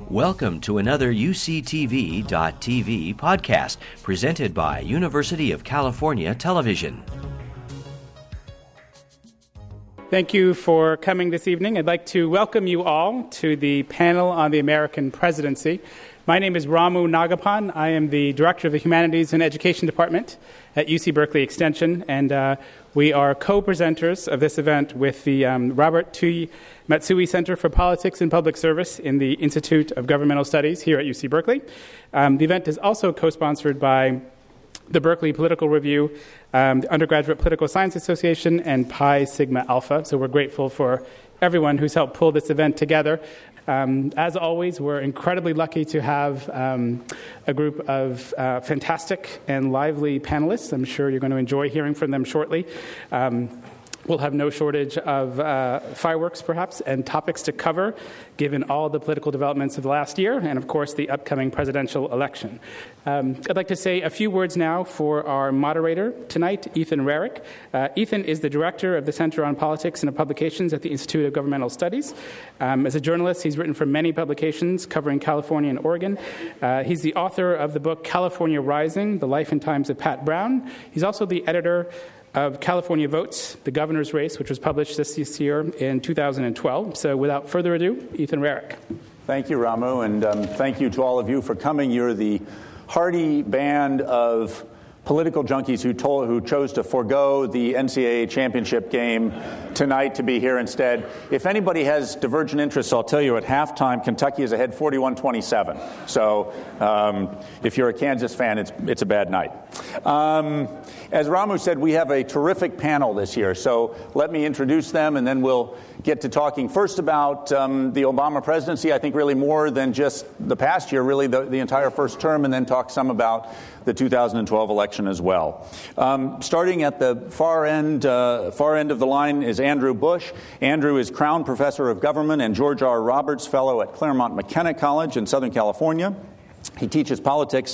Welcome to another UCTV.tv podcast presented by University of California Television. Thank you for coming this evening. I'd like to welcome you all to the panel on the American presidency. My name is Ramu Nagapan. I am the Director of the Humanities and Education Department at UC Berkeley Extension, and we are co-presenters of this event with the Robert T. Matsui Center for Politics and Public Service in the Institute of Governmental Studies here at UC Berkeley. The event is also co-sponsored by the Berkeley Political Review, the Undergraduate Political Science Association, and Pi Sigma Alpha. So we're grateful for everyone who's helped pull this event together. As always, we're incredibly lucky to have a group of fantastic and lively panelists. I'm sure you're going to enjoy hearing from them shortly. We'll have no shortage of fireworks, perhaps, and topics to cover, given all the political developments of the last year and, of course, the upcoming presidential election. I'd like to say a few words now for our moderator tonight, Ethan Rarick. Ethan is the director of the Center on Politics and Publications at the Institute of Governmental Studies. As a journalist, he's written for many publications covering California and Oregon. He's the author of the book California Rising, The Life and Times of Pat Brown. He's also the editor of California Votes, the governor's race, which was published this year in 2012. So without further ado, Ethan Rarick. Thank you, Ramu, and thank you to all of you for coming. You're the hardy band of political junkies who chose to forego the NCAA championship game tonight to be here instead. If anybody has divergent interests, I'll tell you at halftime, Kentucky is ahead 41-27. So if you're a Kansas fan, it's a bad night. As Ramu said, we have a terrific panel this year. So let me introduce them, and then we'll get to talking first about the Obama presidency. I think really more than just the past year, really the entire first term, and then talk some about the 2012 election as well. Starting at the far end of the line is Andrew Bush. Andrew is Crown Professor of Government and George R. Roberts Fellow at Claremont McKenna College in Southern California. He teaches courses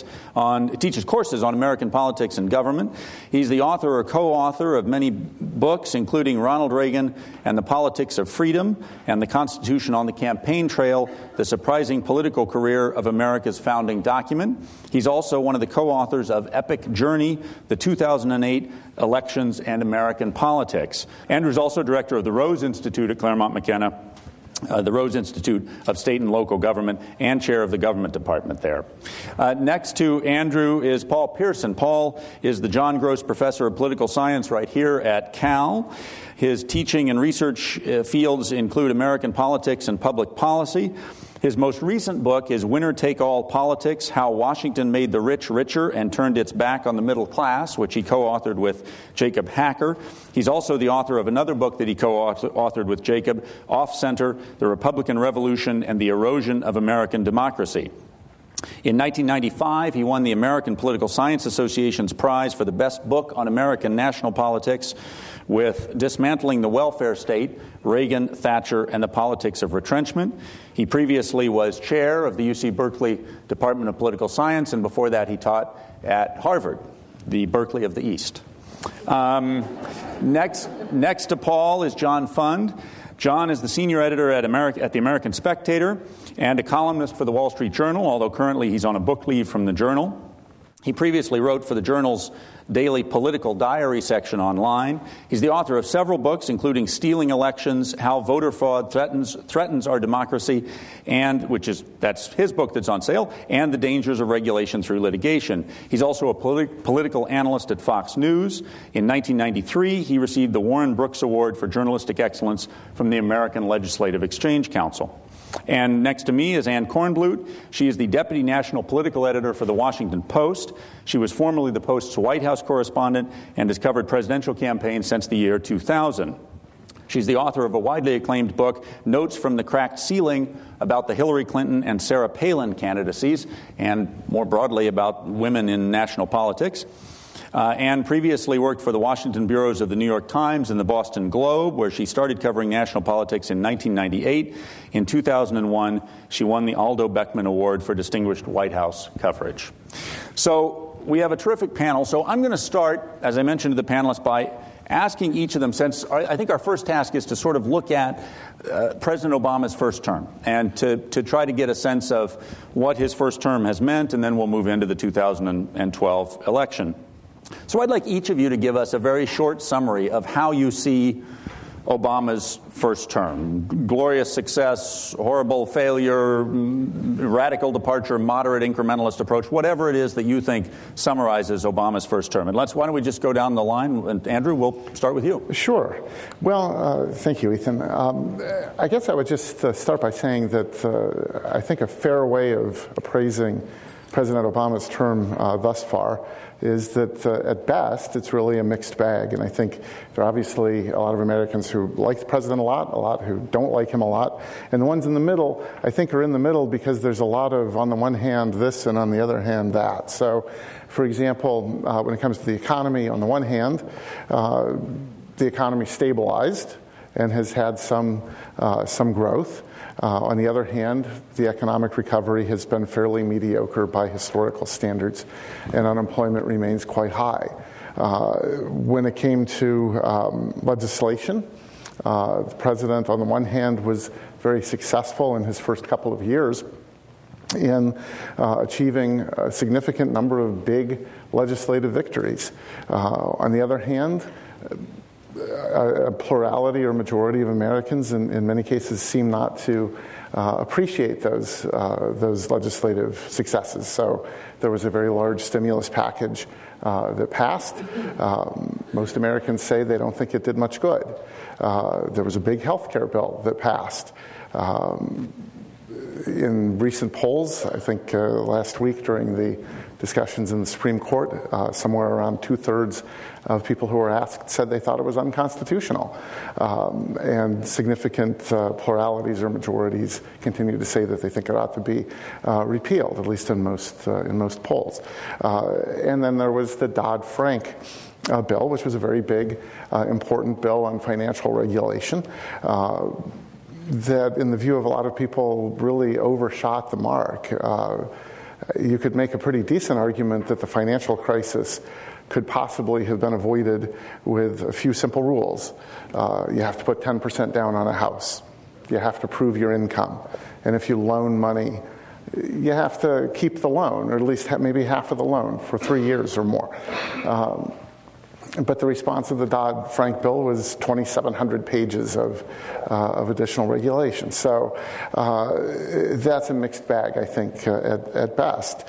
on American politics and government. He's the author or co-author of many books, including Ronald Reagan and the Politics of Freedom and the Constitution on the Campaign Trail, the surprising political career of America's founding document. He's also one of the co-authors of Epic Journey, the 2008 Elections and American Politics. Andrew's also director of the Rose Institute at Claremont McKenna, the Rose Institute of State and Local Government, and chair of the government department there. Next to Andrew is Paul Pierson. Paul is the John Gross Professor of Political Science right here at Cal. His teaching and research fields include American politics and public policy. His most recent book is Winner-Take-All Politics, How Washington Made the Rich Richer and Turned Its Back on the Middle Class, which he co-authored with Jacob Hacker. He's also the author of another book that he co-authored with Jacob, Off-Center, The Republican Revolution and the Erosion of American Democracy. In 1995, he won the American Political Science Association's prize for the best book on American national politics with Dismantling the Welfare State, Reagan, Thatcher, and the Politics of Retrenchment. He previously was chair of the UC Berkeley Department of Political Science, and before that he taught at Harvard, the Berkeley of the East. Next to Paul is John Fund. John is the senior editor at the American Spectator and a columnist for the Wall Street Journal, although currently he's on a book leave from the Journal. He previously wrote for the Journal's daily political diary section online. He's the author of several books, including Stealing Elections, How Voter Fraud Threatens Our Democracy, and that's his book that's on sale, and The Dangers of Regulation Through Litigation. He's also a political analyst at Fox News. In 1993, he received the Warren Brooks Award for Journalistic Excellence from the American Legislative Exchange Council. And next to me is Ann Kornblut. She is the Deputy National Political Editor for The Washington Post. She was formerly the Post's White House correspondent and has covered presidential campaigns since the year 2000. She's the author of a widely acclaimed book, Notes from the Cracked Ceiling, about the Hillary Clinton and Sarah Palin candidacies, and more broadly about women in national politics. Anne previously worked for the Washington bureaus of the New York Times and the Boston Globe, where she started covering national politics in 1998. In 2001, she won the Aldo Beckman Award for Distinguished White House Coverage. So we have a terrific panel. So I'm going to start, as I mentioned to the panelists, by asking each of them, since I think our first task is to sort of look at President Obama's first term and to try to get a sense of what his first term has meant, and then we'll move into the 2012 election. So I'd like each of you to give us a very short summary of how you see Obama's first term. Glorious success, horrible failure, radical departure, moderate incrementalist approach, whatever it is that you think summarizes Obama's first term. And why don't we just go down the line? And Andrew, we'll start with you. Sure. Well, thank you, Ethan. I guess I would just start by saying that I think a fair way of appraising President Obama's term thus far is that at best it's really a mixed bag. And I think there are obviously a lot of Americans who like the president a lot who don't like him a lot. And the ones in the middle, I think, are in the middle because there's a lot of, on the one hand, this, and on the other hand, that. So, for example, when it comes to the economy, on the one hand, the economy stabilized and has had some growth. On the other hand, the economic recovery has been fairly mediocre by historical standards, and unemployment remains quite high. When it came to legislation, the president, on the one hand, was very successful in his first couple of years in achieving a significant number of big legislative victories. On the other hand, a plurality or majority of Americans, in many cases, seem not to appreciate those legislative successes. So there was a very large stimulus package that passed. Most Americans say they don't think it did much good. There was a big health care bill that passed. In recent polls, I think last week during the discussions in the Supreme Court, somewhere around 2/3 of people who were asked said they thought it was unconstitutional. And significant pluralities or majorities continue to say that they think it ought to be repealed, at least in most polls. And then there was the Dodd-Frank bill, which was a very big, important bill on financial regulation. That, in the view of a lot of people, really overshot the mark. You could make a pretty decent argument that the financial crisis could possibly have been avoided with a few simple rules. You have to put 10% down on a house. You have to prove your income. And if you loan money, you have to keep the loan, or at least maybe half of the loan for 3 years or more. But the response of the Dodd-Frank bill was 2,700 pages of additional regulation. So that's a mixed bag, I think, at best.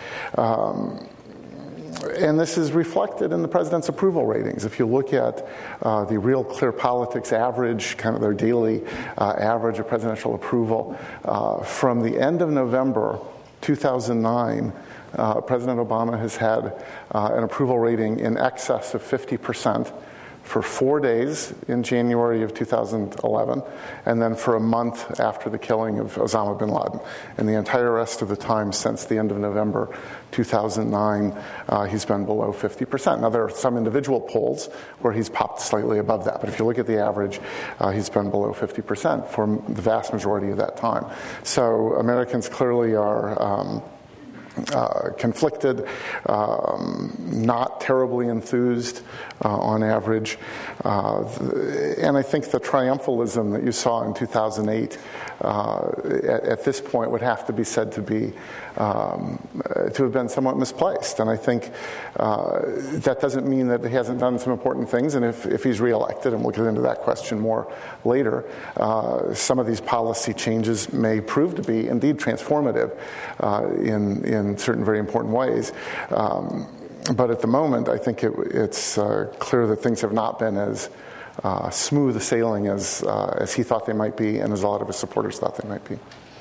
And this is reflected in the president's approval ratings. If you look at the Real Clear Politics average, kind of their daily average of presidential approval, from the end of November 2009, President Obama has had an approval rating in excess of 50% for 4 days in January of 2011, and then for a month after the killing of Osama bin Laden. And the entire rest of the time since the end of November 2009, he's been below 50%. Now, there are some individual polls where he's popped slightly above that, but if you look at the average, he's been below 50% for the vast majority of that time. So Americans clearly are conflicted, not terribly enthused on average. And I think the triumphalism that you saw in 2008 at this point would have to be said to have been somewhat misplaced. And I think that doesn't mean that he hasn't done some important things. And if he's reelected, and we'll get into that question more later, some of these policy changes may prove to be indeed transformative in certain very important ways. But at the moment, I think it's clear that things have not been as smooth a sailing as he thought they might be, and as a lot of his supporters thought they might be.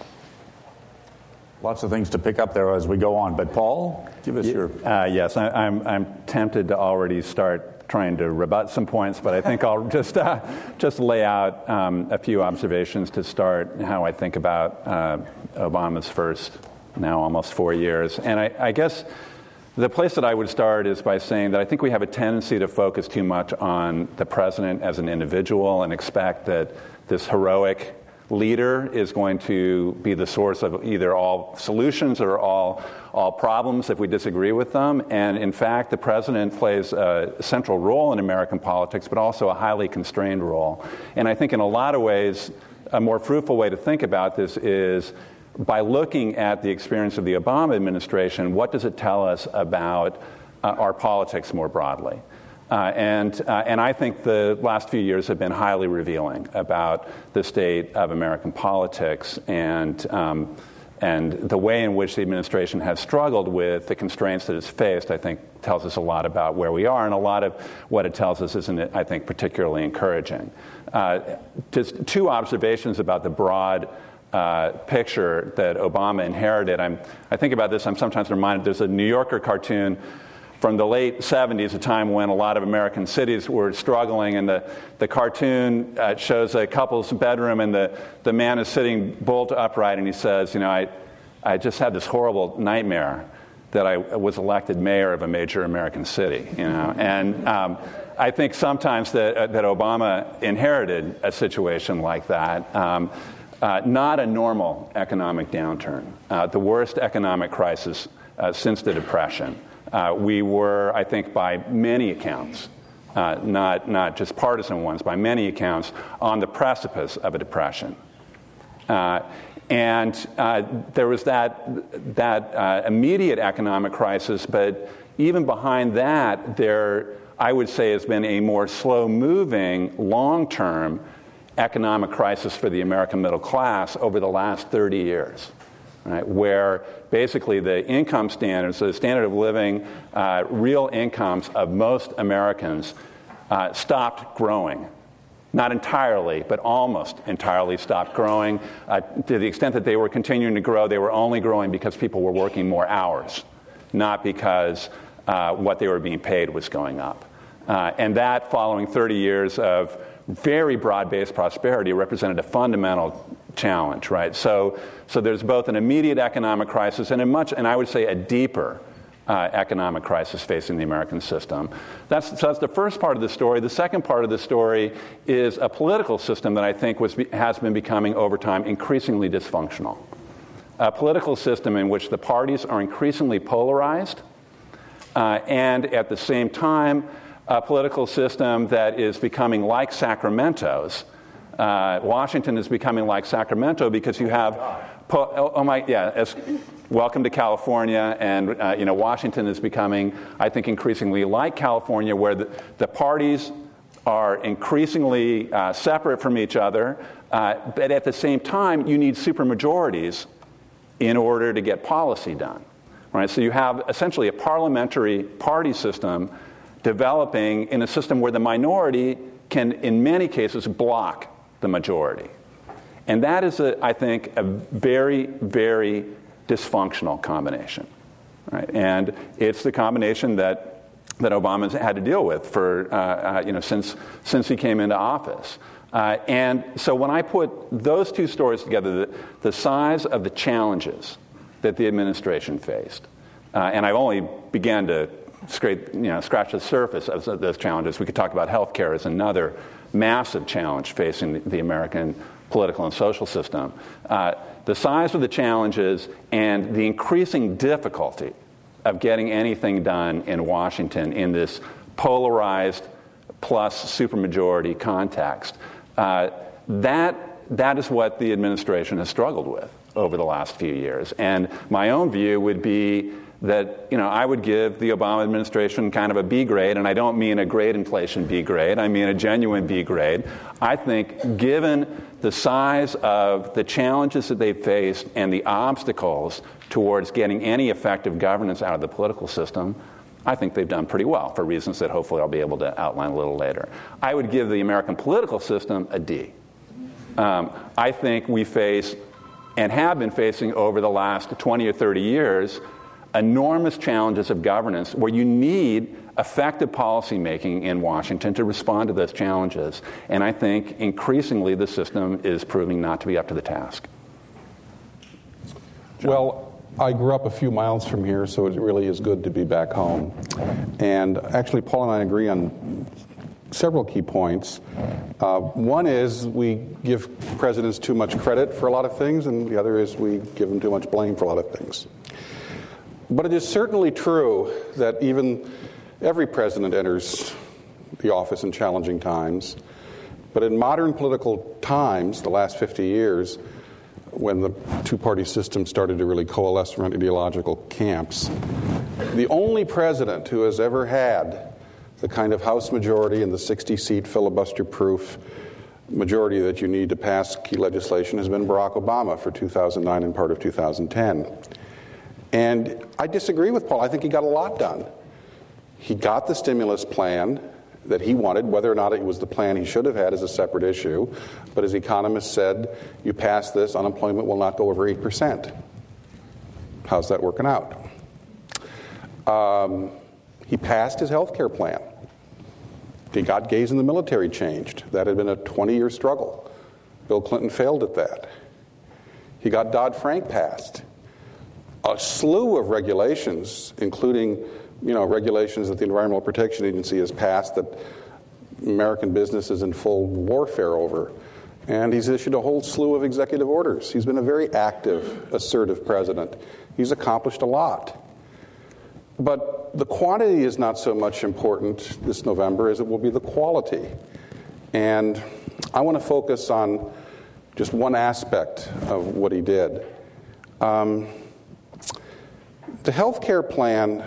Lots of things to pick up there as we go on. But Paul, give us your... Yes, I'm tempted to already start trying to rebut some points, but I think I'll just lay out a few observations to start how I think about Obama's first, now almost 4 years. And I guess the place that I would start is by saying that I think we have a tendency to focus too much on the president as an individual and expect that this heroic leader is going to be the source of either all solutions or all problems if we disagree with them. And in fact, the president plays a central role in American politics, but also a highly constrained role. And I think in a lot of ways, a more fruitful way to think about this is by looking at the experience of the Obama administration, what does it tell us about our politics more broadly? And I think the last few years have been highly revealing about the state of American politics and the way in which the administration has struggled with the constraints that it's faced, I think, tells us a lot about where we are, and a lot of what it tells us isn't, I think, particularly encouraging. Just two observations about the broad picture that Obama inherited. I think about this, I'm sometimes reminded, there's a New Yorker cartoon from the late 70s, a time when a lot of American cities were struggling, and the cartoon shows a couple's bedroom, and the man is sitting bolt upright, and he says, I just had this horrible nightmare that I was elected mayor of a major American city, And I think sometimes that Obama inherited a situation like that. Not a normal economic downturn, the worst economic crisis since the Depression. We were, I think, by many accounts, not just partisan ones, by many accounts, on the precipice of a depression. And there was that immediate economic crisis, but even behind that, there, I would say, has been a more slow-moving, long-term economic crisis for the American middle class over the last 30 years. Right, where basically the income standards, the standard of living, real incomes of most Americans stopped growing. Not entirely, but almost entirely stopped growing. To the extent that they were continuing to grow, they were only growing because people were working more hours, not because what they were being paid was going up. And that, following 30 years of very broad-based prosperity, represented a fundamental challenge, right? So there's both an immediate economic crisis and I would say a deeper economic crisis facing the American system. That's the first part of the story. The second part of the story is a political system that I think has been becoming over time increasingly dysfunctional. A political system in which the parties are increasingly polarized, and at the same time, a political system that is becoming like Sacramento's. Washington is becoming like Sacramento because you have, welcome to California, and Washington is becoming, I think, increasingly like California, where the parties are increasingly separate from each other, but at the same time, you need supermajorities in order to get policy done. Right? So you have essentially a parliamentary party system developing in a system where the minority can, in many cases, block the majority. And that is, I think, a very, very dysfunctional combination. Right? And it's the combination that Obama's had to deal with for, since he came into office. And so when I put those two stories together, the size of the challenges that the administration faced, and I've only began to scratch the surface of those challenges. We could talk about healthcare as another massive challenge facing the American political and social system. The size of the challenges and the increasing difficulty of getting anything done in Washington in this polarized plus supermajority context, that is what the administration has struggled with over the last few years. And my own view would be that I would give the Obama administration kind of a B grade, and I don't mean a grade inflation B grade, I mean a genuine B grade. I think given the size of the challenges that they've faced and the obstacles towards getting any effective governance out of the political system, I think they've done pretty well for reasons that hopefully I'll be able to outline a little later. I would give the American political system a D. I think we face, and have been facing over the last 20 or 30 years, enormous challenges of governance where you need effective policy making in Washington to respond to those challenges. And I think increasingly the system is proving not to be up to the task. John? Well, I grew up a few miles from here, so it really is good to be back home. And actually, Paul and I agree on several key points. One is we give presidents too much credit for a lot of things, and the other is we give them too much blame for a lot of things. But it is certainly true that every president enters the office in challenging times. But in modern political times, the last 50 years, when the two-party system started to really coalesce around ideological camps, the only president who has ever had the kind of House majority and the 60-seat filibuster-proof majority that you need to pass key legislation has been Barack Obama for 2009 and part of 2010. And I disagree with Paul. I think he got a lot done. He got the stimulus plan that he wanted. Whether or not it was the plan he should have had is a separate issue. But as economists said, you pass this, unemployment will not go over 8%. How's that working out? He passed his health care plan. He got gays in the military changed. That had been a 20-year struggle. Bill Clinton failed at that. He got Dodd-Frank passed. A slew of regulations, including regulations that the Environmental Protection Agency has passed that American business is in full warfare over. And he's issued a whole slew of executive orders. He's been a very active, assertive president. He's accomplished a lot. But the quantity is not so much important this November as it will be the quality. And I want to focus on just one aspect of what he did. The health care plan,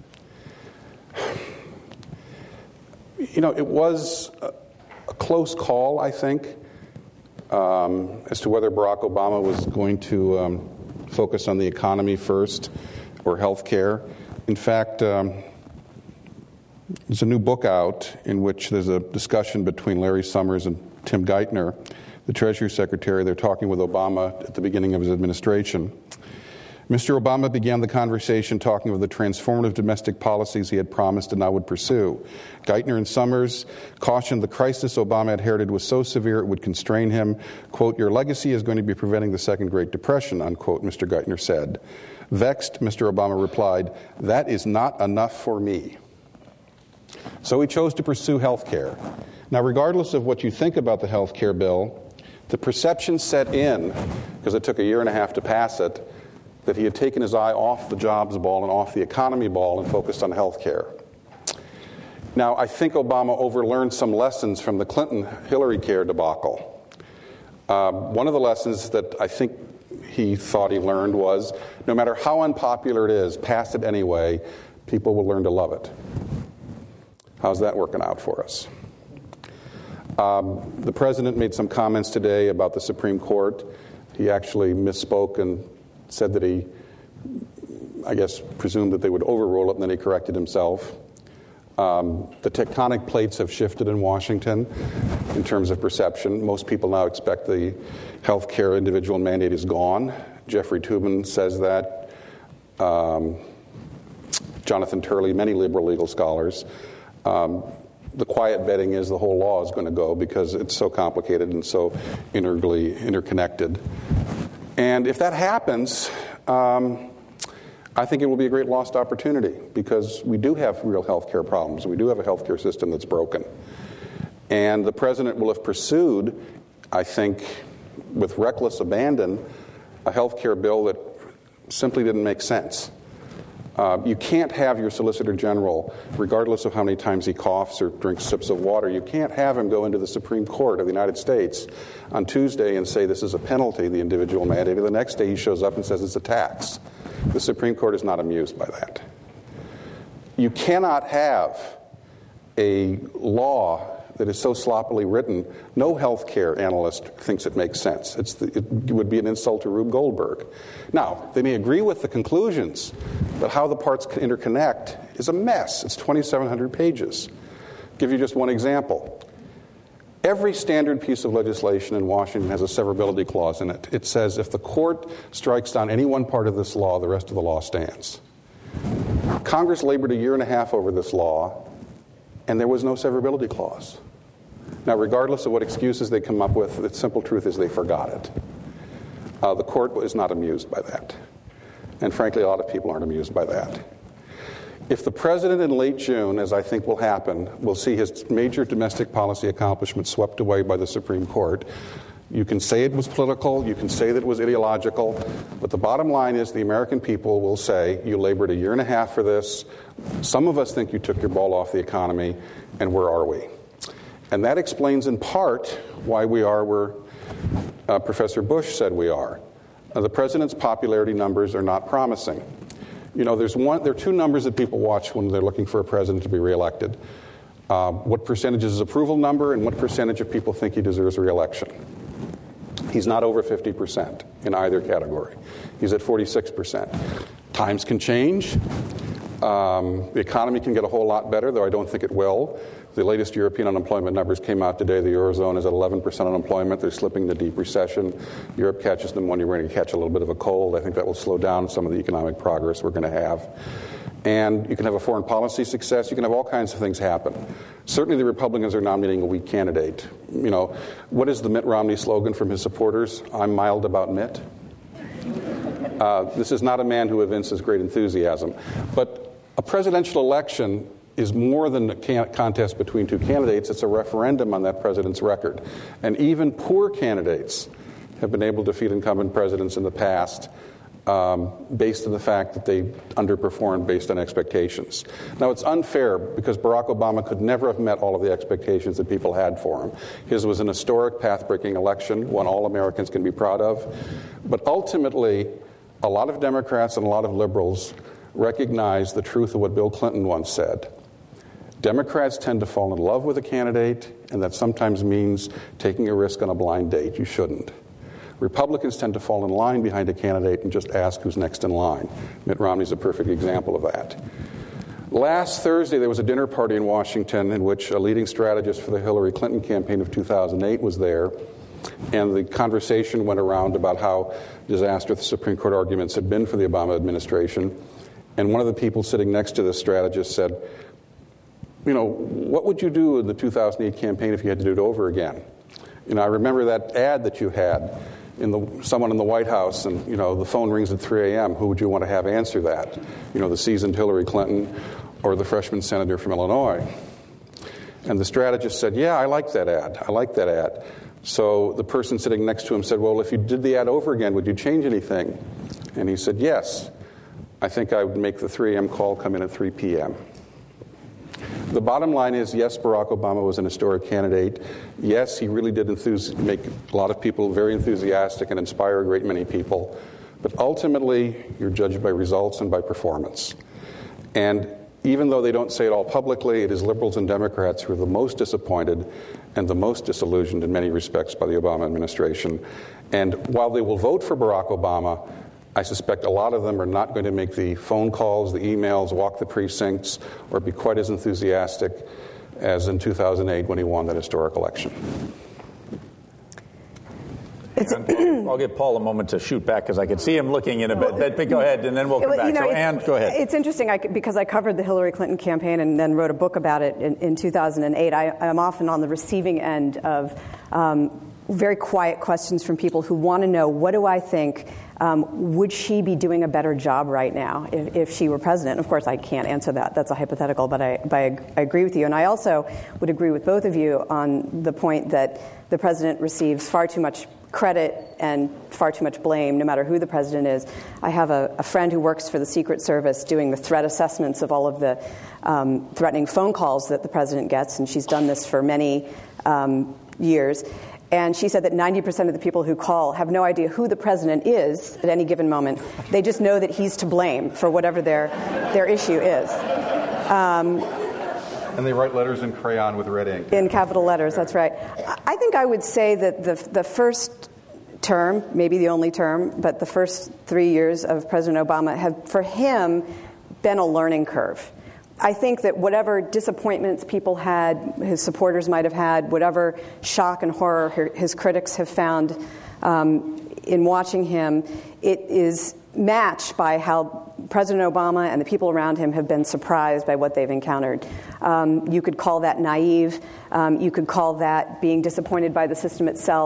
it was a close call, I think, as to whether Barack Obama was going to focus on the economy first or health care. In fact, there's a new book out in which there's a discussion between Larry Summers and Tim Geithner, the Treasury Secretary. They're talking with Obama at the beginning of his administration. Mr. Obama began the conversation talking of the transformative domestic policies he had promised and now would pursue. Geithner and Summers cautioned the crisis Obama had inherited was so severe it would constrain him. Quote, "Your legacy is going to be preventing the Second Great Depression," unquote, Mr. Geithner said. Vexed, Mr. Obama replied, "That is not enough for me." So he chose to pursue health care. Now, regardless of what you think about the health care bill, the perception set in, because it took a year and a half to pass it, that he had taken his eye off the jobs ball and off the economy ball and focused on health care. Now, I think Obama overlearned some lessons from the Clinton-Hillary care debacle. One of the lessons that I think he thought he learned was, no matter how unpopular it is, pass it anyway, people will learn to love it. How's that working out for us? The president made some comments today about the Supreme Court. He actually misspoke and said that he, presumed that they would overrule it, and then he corrected himself. The tectonic plates have shifted in Washington in terms of perception. Most people now expect the health care individual mandate is gone. Jeffrey Toobin says that. Jonathan Turley, many liberal legal scholars. The quiet betting is the whole law is going to go because it's so complicated and so integrally interconnected. And if that happens, I think it will be a great lost opportunity because we do have real health care problems. We do have a health care system that's broken. And the president will have pursued, I think, with reckless abandon, a health care bill that simply didn't make sense. You can't have your Solicitor General, regardless of how many times he coughs or drinks sips of water, you can't have him go into the Supreme Court of the United States on Tuesday and say this is a penalty, the individual mandate, and the next day he shows up and says it's a tax. The Supreme Court is not amused by that. You cannot have a law that is so sloppily written, no health care analyst thinks it makes sense. It would be an insult to Rube Goldberg. Now, they may agree with the conclusions, but how the parts interconnect is a mess. It's 2,700 pages. I'll give you just one example. Every standard piece of legislation in Washington has a severability clause in it. It says if the court strikes down any one part of this law, the rest of the law stands. Congress labored a year and a half over this law, and there was no severability clause. Now, regardless of what excuses they come up with, the simple truth is they forgot it. The court is not amused by that. And frankly, a lot of people aren't amused by that. If the president in late June, as I think will happen, will see his major domestic policy accomplishments swept away by the Supreme Court, you can say it was political, you can say that it was ideological, but the bottom line is the American people will say, you labored a year and a half for this, some of us think you took your ball off the economy, and where are we? And that explains in part why we are where Professor Bush said we are. The president's popularity numbers are not promising. You know, there are two numbers that people watch when they're looking for a president to be reelected. What percentage is his approval number, and what percentage of people think he deserves reelection? He's not over 50% in either category. He's at 46%. Times can change. The economy can get a whole lot better, though I don't think it will. The latest European unemployment numbers came out today. The Eurozone is at 11% unemployment. They're slipping into deep recession. Europe catches pneumonia. We're going to catch a little bit of a cold. I think that will slow down some of the economic progress we're going to have. And you can have a foreign policy success. You can have all kinds of things happen. Certainly the Republicans are nominating a weak candidate. You know, what is the Mitt Romney slogan from his supporters? I'm mild about Mitt. This is not a man who evinces great enthusiasm. But a presidential election is more than a contest between two candidates. It's a referendum on that president's record. And even poor candidates have been able to defeat incumbent presidents in the past based on the fact that they underperformed based on expectations. Now, it's unfair because Barack Obama could never have met all of the expectations that people had for him. His was an historic, path-breaking election, one all Americans can be proud of. But ultimately, a lot of Democrats and a lot of liberals recognize the truth of what Bill Clinton once said. Democrats tend to fall in love with a candidate, and that sometimes means taking a risk on a blind date. You shouldn't. Republicans tend to fall in line behind a candidate and just ask who's next in line. Mitt Romney's a perfect example of that. Last Thursday, there was a dinner party in Washington in which a leading strategist for the Hillary Clinton campaign of 2008 was there, and the conversation went around about how disastrous the Supreme Court arguments had been for the Obama administration. And one of the people sitting next to the strategist said, you know, what would you do in the 2008 campaign if you had to do it over again? You know, I remember that ad that you had someone in the White House, and, you know, the phone rings at 3 a.m. Who would you want to have answer that? You know, the seasoned Hillary Clinton or the freshman senator from Illinois? And the strategist said, yeah, I like that ad. I like that ad. So the person sitting next to him said, well, if you did the ad over again, would you change anything? And he said, yes. I think I would make the 3 a.m. call come in at 3 p.m. The bottom line is, yes, Barack Obama was an historic candidate. Yes, he really did make a lot of people very enthusiastic and inspire a great many people. But ultimately, you're judged by results and by performance. And even though they don't say it all publicly, it is liberals and Democrats who are the most disappointed and the most disillusioned in many respects by the Obama administration. And while they will vote for Barack Obama, I suspect a lot of them are not going to make the phone calls, the emails, walk the precincts, or be quite as enthusiastic as in 2008 when he won that historic election. I'll give Paul a moment to shoot back because I can see him looking in a bit. But go ahead, and then we'll come back. So, Ann, go ahead. It's interesting because I covered the Hillary Clinton campaign and then wrote a book about it in 2008. I'm often on the receiving end of very quiet questions from people who want to know, what do I think? Would she be doing a better job right now if she were president? Of course, I can't answer that. That's a hypothetical, but I agree with you. And I also would agree with both of you on the point that the president receives far too much credit and far too much blame, no matter who the president is. I have a friend who works for the Secret Service doing the threat assessments of all of the threatening phone calls that the president gets, and she's done this for many years. And she said that 90% of the people who call have no idea who the president is at any given moment. They just know that he's to blame for whatever their issue is. And they write letters in crayon with red ink. In capital letters, that's right. I think I would say that the first term, maybe the only term, but the first 3 years of President Obama have, for him, been a learning curve. I think that whatever disappointments people had, his supporters might have had, whatever shock and horror his critics have found in watching him, it is matched by how President Obama and the people around him have been surprised by what they've encountered. You could call that naive. You could call that being disappointed by the system itself.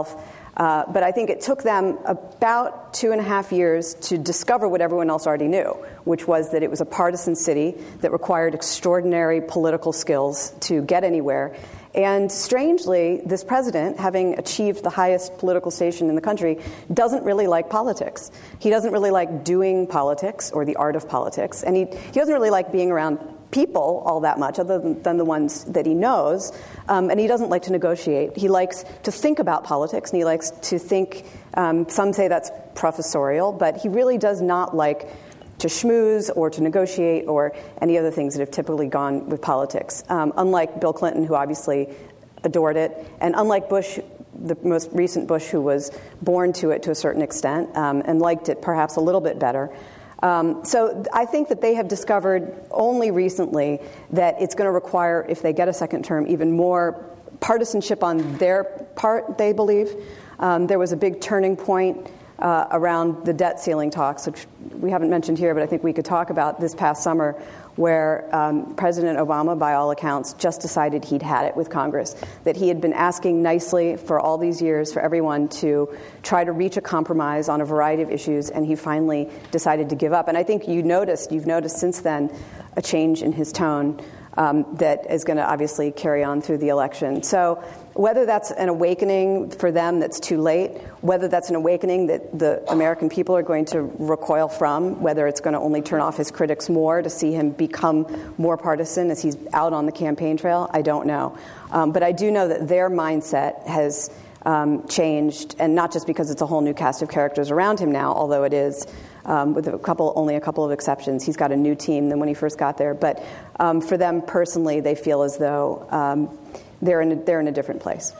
But I think it took them about 2.5 years to discover what everyone else already knew, which was that it was a partisan city that required extraordinary political skills to get anywhere. And strangely, this president, having achieved the highest political station in the country, doesn't really like politics. He doesn't really like doing politics or the art of politics. And he doesn't really like being around people all that much, other than the ones that he knows. And he doesn't like to negotiate. He likes to think about politics, and he likes to think, some say that's professorial, but he really does not like to schmooze or to negotiate or any other things that have typically gone with politics. Unlike Bill Clinton, who obviously adored it, and unlike Bush, the most recent Bush, who was born to it to a certain extent and liked it perhaps a little bit better. So I think that they have discovered only recently that it's going to require, if they get a second term, even more partisanship on their part, they believe. There was a big turning point around the debt ceiling talks, which we haven't mentioned here, but I think we could talk about this past summer, where President Obama, by all accounts, just decided he'd had it with Congress, that he had been asking nicely for all these years for everyone to try to reach a compromise on a variety of issues, and he finally decided to give up. And I think you've noticed since then a change in his tone that is going to obviously carry on through the election. So whether that's an awakening for them that's too late, whether that's an awakening that the American people are going to recoil from, whether it's going to only turn off his critics more to see him become more partisan as he's out on the campaign trail, I don't know. But I do know that their mindset has changed, and not just because it's a whole new cast of characters around him now, although it is, with only a couple of exceptions. He's got a new team than when he first got there. But for them personally, they feel as though they're in a different place.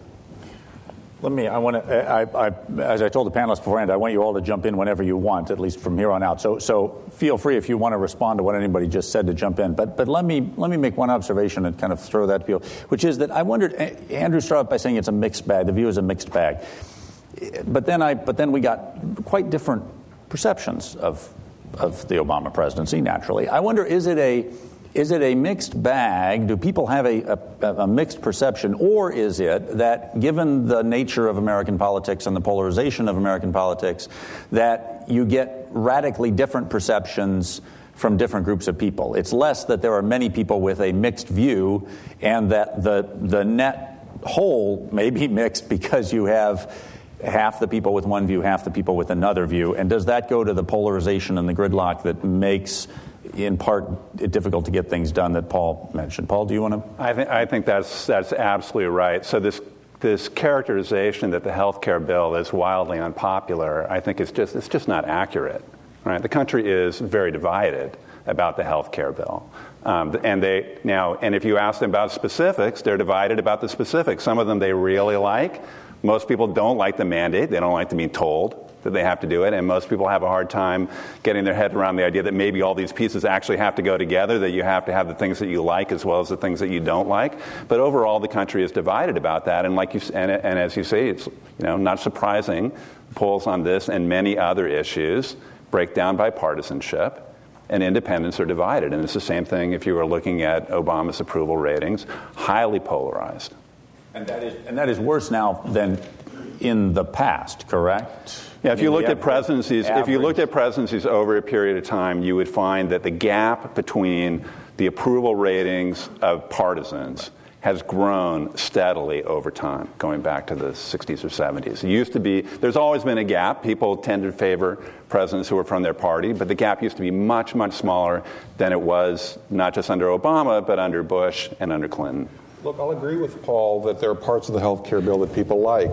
As I told the panelists beforehand, I want you all to jump in whenever you want, at least from here on out. So feel free, if you want to respond to what anybody just said, to jump in. But let me make one observation and kind of throw that to you, which is that I wondered, Andrew started off by saying it's a mixed bag. The view is a mixed bag. But then we got quite different perceptions of the Obama presidency, naturally. I wonder, is it a mixed bag? Do people have a mixed perception, or is it that, given the nature of American politics and the polarization of American politics, that you get radically different perceptions from different groups of people? It's less that there are many people with a mixed view, and that the net whole may be mixed because you have half the people with one view, half the people with another view. And does that go to the polarization and the gridlock that makes, in part, it difficult to get things done that Paul mentioned? Paul, do you want to? I think that's absolutely right. So this characterization that the health care bill is wildly unpopular, I think it's just not accurate. Right? The country is very divided about the health care bill. And if you ask them about specifics, they're divided about the specifics. Some of them they really like. Most people don't like the mandate. They don't like to be told that they have to do it. And most people have a hard time getting their head around the idea that maybe all these pieces actually have to go together, that you have to have the things that you like as well as the things that you don't like. But overall, the country is divided about that. And as you say, it's not surprising. Polls on this and many other issues break down by partisanship, and independents are divided. And it's the same thing if you were looking at Obama's approval ratings, highly polarized. And that is worse now than in the past, correct? Yeah, if you looked at presidencies over a period of time, you would find that the gap between the approval ratings of partisans has grown steadily over time, going back to the 60s or 70s. It used to be, there's always been a gap. People tend to favor presidents who are from their party, but the gap used to be much, much smaller than it was not just under Obama, but under Bush and under Clinton. Look, I'll agree with Paul that there are parts of the health care bill that people like.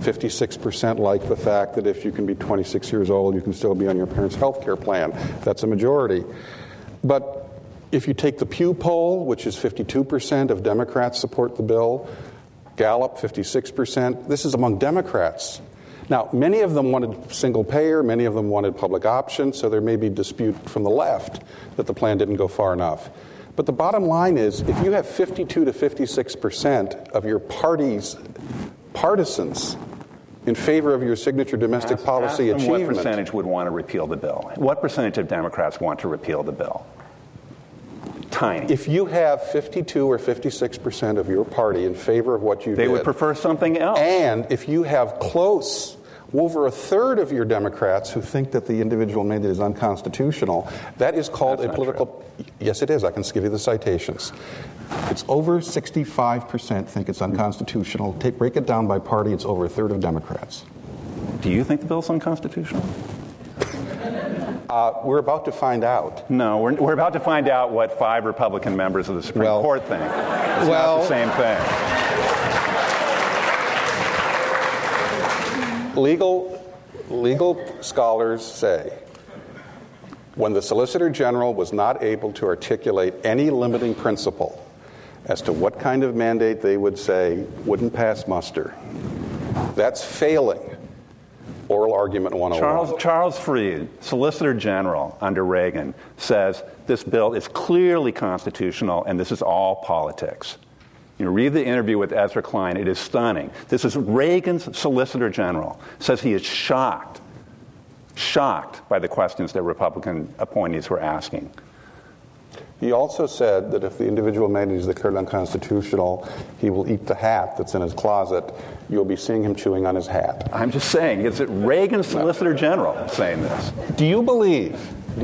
56% like the fact that if you can be 26 years old, you can still be on your parents' health care plan. That's a majority. But if you take the Pew poll, which is 52% of Democrats support the bill, Gallup, 56%, this is among Democrats. Now, many of them wanted single payer, many of them wanted public option, so there may be dispute from the left that the plan didn't go far enough. But the bottom line is, if you have 52 to 56% of your party's partisans in favor of your signature domestic policy achievement... What percentage would want to repeal the bill? What percentage of Democrats want to repeal the bill? tiny. If you have 52 or 56% of your party in favor of what you did, they would prefer something else. And if you have close, over a third of your Democrats who think that the individual mandate is unconstitutional, that is called That's a political... Yes, it is. I can give you the citations. It's over 65% think it's unconstitutional. Break it down by party, it's over a third of Democrats. Do you think the bill's unconstitutional? We're about to find out. No, we're about to find out what 5 Republican members of the Supreme Court think. It's not the same thing. Legal scholars say when the Solicitor General was not able to articulate any limiting principle as to what kind of mandate they would say wouldn't pass muster, that's failing oral argument 101. Charles Freed, Solicitor General under Reagan, says this bill is clearly constitutional and this is all politics. You know, read the interview with Ezra Klein. It is stunning. This is Reagan's Solicitor General. Says he is shocked by the questions that Republican appointees were asking. He also said that if the individual mandate is declared unconstitutional, he will eat the hat that's in his closet. You'll be seeing him chewing on his hat. I'm just saying, is it Reagan's Solicitor General saying this? Do you believe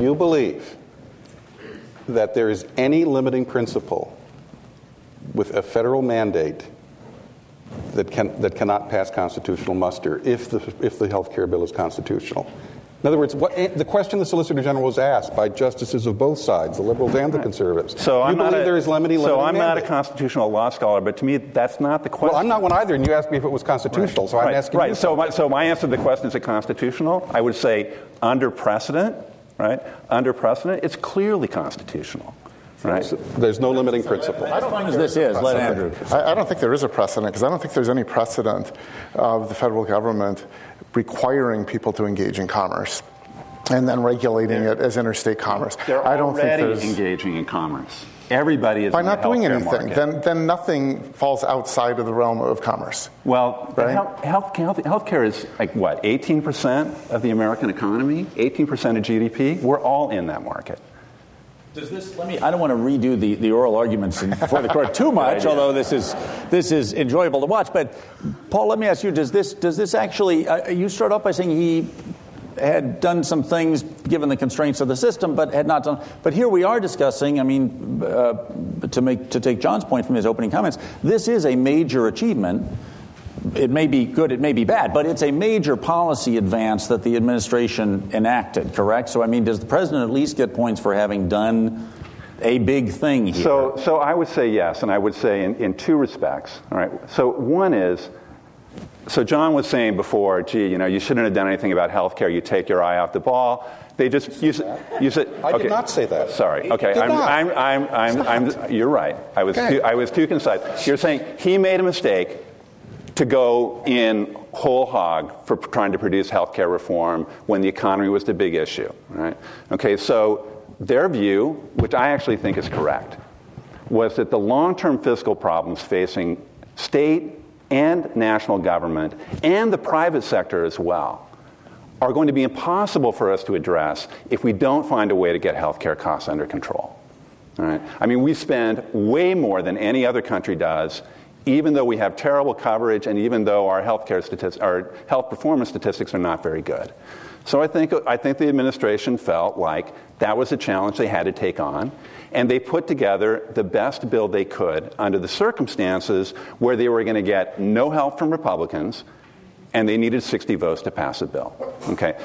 that there is any limiting principle with a federal mandate that cannot pass constitutional muster if the health care bill is constitutional? In other words, the question the Solicitor General was asked by justices of both sides, the liberals and the conservatives. So I'm not a constitutional law scholar, but to me, that's not the question. Well, I'm not one either, and you asked me if it was constitutional, so I'm asking you. So my answer to the question, is it constitutional? I would say under precedent, right? Under precedent, it's clearly constitutional. Right. So there's no limiting principle. I don't think this is. Let Andrew. I don't think there is a precedent, because I don't think there's any precedent of the federal government requiring people to engage in commerce and then regulating it as interstate commerce. They're already engaging in commerce. Everybody is by not doing anything. Market. Then nothing falls outside of the realm of commerce. Well, right? Healthcare is like what, 18% of the American economy, 18% of GDP. We're all in that market. Does this? I don't want to redo the oral arguments before the court too much, although this is enjoyable to watch. But Paul, let me ask you: Does this actually? You start off by saying he had done some things given the constraints of the system, but had not done. But here we are discussing. I mean, to take John's point from his opening comments, this is a major achievement. It may be good, it may be bad, but it's a major policy advance that the administration enacted, correct? So, I mean, does the president at least get points for having done a big thing here? So I would say yes, and I would say in two respects. All right. So one is, so John was saying before, gee, you shouldn't have done anything about health care. You take your eye off the ball. They just use it. I did not say that. Sorry. Okay. You're right. I was too concise. You're saying he made a mistake to go in whole hog for trying to produce health care reform when the economy was the big issue, right? Okay, so their view, which I actually think is correct, was that the long-term fiscal problems facing state and national government and the private sector as well are going to be impossible for us to address if we don't find a way to get health care costs under control. All right? I mean, we spend way more than any other country does, even though we have terrible coverage and even though our health performance statistics are not very good. So I think the administration felt like that was a challenge they had to take on, and they put together the best bill they could under the circumstances where they were going to get no help from Republicans, and they needed 60 votes to pass a bill. Okay,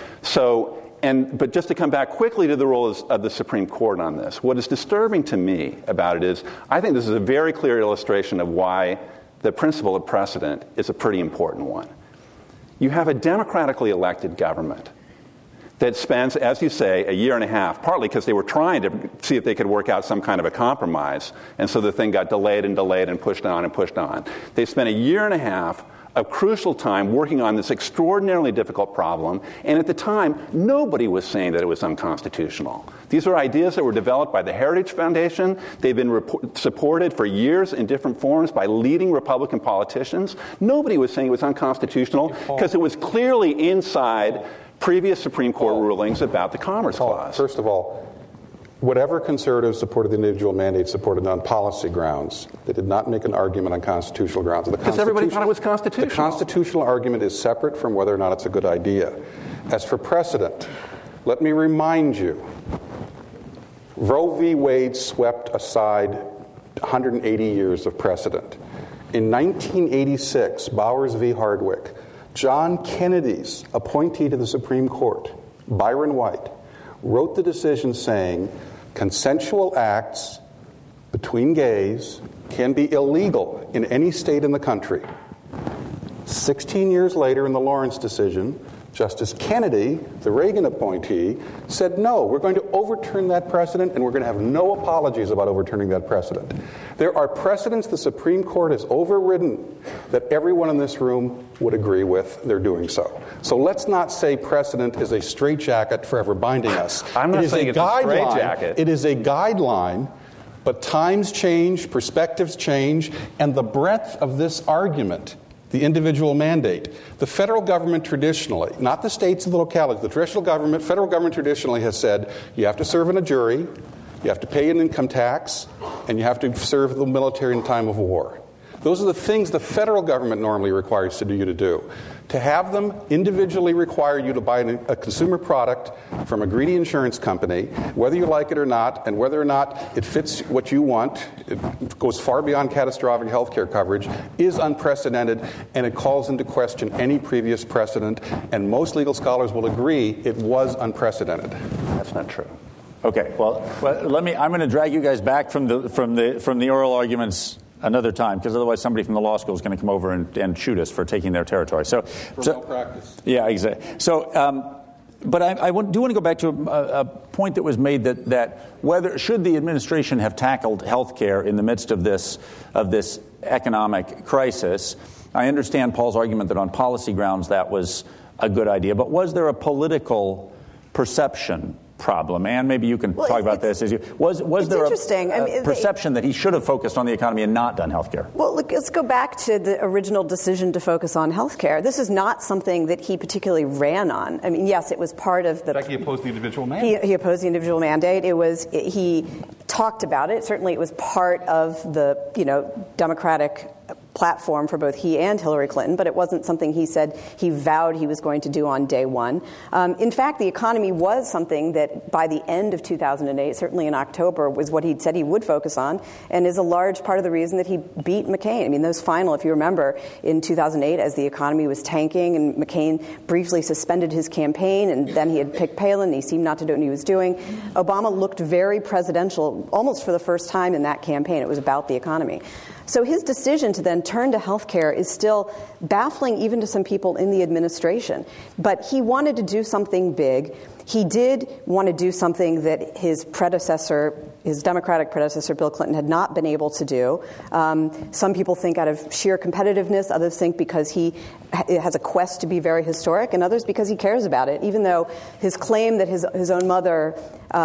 but just to come back quickly to the role of the Supreme Court on this, what is disturbing to me about it is I think this is a very clear illustration of why the principle of precedent is a pretty important one. You have a democratically elected government that spends, as you say, a year and a half, partly because they were trying to see if they could work out some kind of a compromise, and so the thing got delayed and pushed on and pushed on. They spent a year and a half of crucial time working on this extraordinarily difficult problem, and at the time, nobody was saying that it was unconstitutional. These are ideas that were developed by the Heritage Foundation. They've been supported for years in different forms by leading Republican politicians. Nobody was saying it was unconstitutional because it was clearly inside previous Supreme Court rulings about the Commerce Clause. First of all, whatever conservatives supported the individual mandate supported on policy grounds. They did not make an argument on constitutional grounds. Because everybody thought it was constitutional. The constitutional argument is separate from whether or not it's a good idea. As for precedent, let me remind you, Roe v. Wade swept aside 180 years of precedent. In 1986, Bowers v. Hardwick, John Kennedy's appointee to the Supreme Court, Byron White, wrote the decision saying consensual acts between gays can be illegal in any state in the country. 16 years later, in the Lawrence decision, Justice Kennedy, the Reagan appointee, said, no, we're going to overturn that precedent, and we're going to have no apologies about overturning that precedent. There are precedents the Supreme Court has overridden that everyone in this room would agree with. They're doing so. So let's not say precedent is a straitjacket forever binding us. I'm not saying it's a straitjacket. It is a guideline, but times change, perspectives change, and the breadth of this argument, the individual mandate. The federal government traditionally, not the states and the localities, the federal government traditionally has said you have to serve in a jury, you have to pay an income tax, and you have to serve the military in time of war. Those are the things the federal government normally requires you to do. To have them individually require you to buy a consumer product from a greedy insurance company, whether you like it or not, and whether or not it fits what you want, it goes far beyond catastrophic health care coverage, is unprecedented, and it calls into question any previous precedent, and most legal scholars will agree it was unprecedented. That's not true. Okay, well I'm going to drag you guys back from the oral arguments another time, because otherwise somebody from the law school is going to come over and shoot us for taking their territory. So malpractice. Yeah, exactly. So, but I do want to go back to a point that was made that whether should the administration have tackled health care in the midst of this economic crisis. I understand Paul's argument that on policy grounds that was a good idea, but was there a political perception problem? And maybe you can talk about this. Was there a perception that he should have focused on the economy and not done healthcare? Well, look, let's go back to the original decision to focus on healthcare. This is not something that he particularly ran on. I mean, yes, it was part of the... In fact, he opposed the individual mandate. He opposed the individual mandate. He talked about it. Certainly it was part of the, Democratic platform for both he and Hillary Clinton, but it wasn't something he said he vowed he was going to do on day one. In fact, the economy was something that by the end of 2008, certainly in October, was what he'd said he would focus on, and is a large part of the reason that he beat McCain. I mean, those final, if you remember, in 2008, as the economy was tanking and McCain briefly suspended his campaign, and then he had picked Palin, and he seemed not to know what he was doing. Obama looked very presidential almost for the first time in that campaign. It was about the economy. So his decision to then turn to health care is still baffling even to some people in the administration. But he wanted to do something big. He did want to do something that his Democratic predecessor, Bill Clinton, had not been able to do. Some people think out of sheer competitiveness, others think because he has a quest to be very historic, and others because he cares about it, even though his claim that his own mother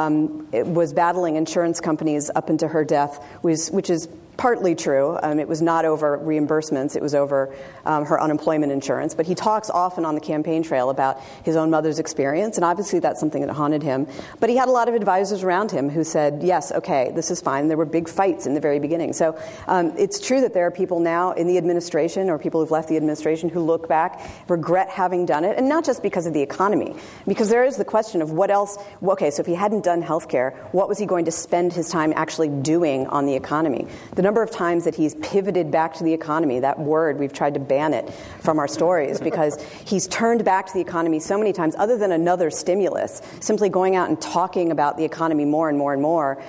was battling insurance companies up into her death, which is partly true. It was not over reimbursements. It was over her unemployment insurance. But he talks often on the campaign trail about his own mother's experience, and obviously that's something that haunted him. But he had a lot of advisors around him who said, yes, okay, this is fine. There were big fights in the very beginning. So it's true that there are people now in the administration or people who've left the administration who look back, regret having done it, and not just because of the economy, because there is the question of what else. Okay, so if he hadn't done health care, what was he going to spend his time actually doing on the economy? The number of times that he's pivoted back to the economy, that word, we've tried to ban it from our stories because he's turned back to the economy so many times, other than another stimulus, simply going out and talking about the economy more and more and more.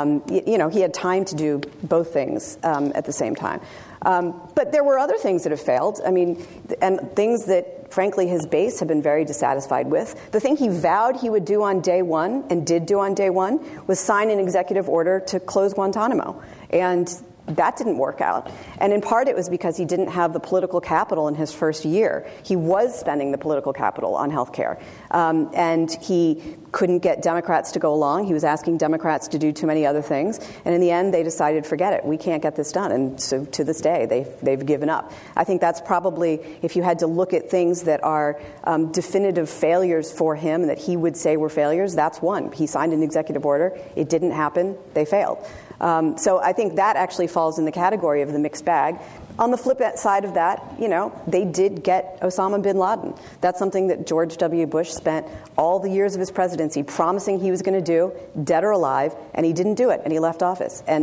He had time to do both things at the same time. But there were other things that have failed. I mean, and things that, frankly, his base have been very dissatisfied with. The thing he vowed he would do on day one and did do on day one was sign an executive order to close Guantanamo. And That didn't work out. And in part, it was because he didn't have the political capital in his first year. He was spending the political capital on health care. And he couldn't get Democrats to go along. He was asking Democrats to do too many other things. And in the end, they decided, forget it, we can't get this done. And so to this day, they've given up. I think that's probably, if you had to look at things that are definitive failures for him that he would say were failures, that's one. He signed an executive order. It didn't happen. They failed. So I think that actually falls in the category of the mixed bag. On the flip side of that, they did get Osama bin Laden. That's something that George W. Bush spent all the years of his presidency promising he was going to do, dead or alive, and he didn't do it, and he left office. And,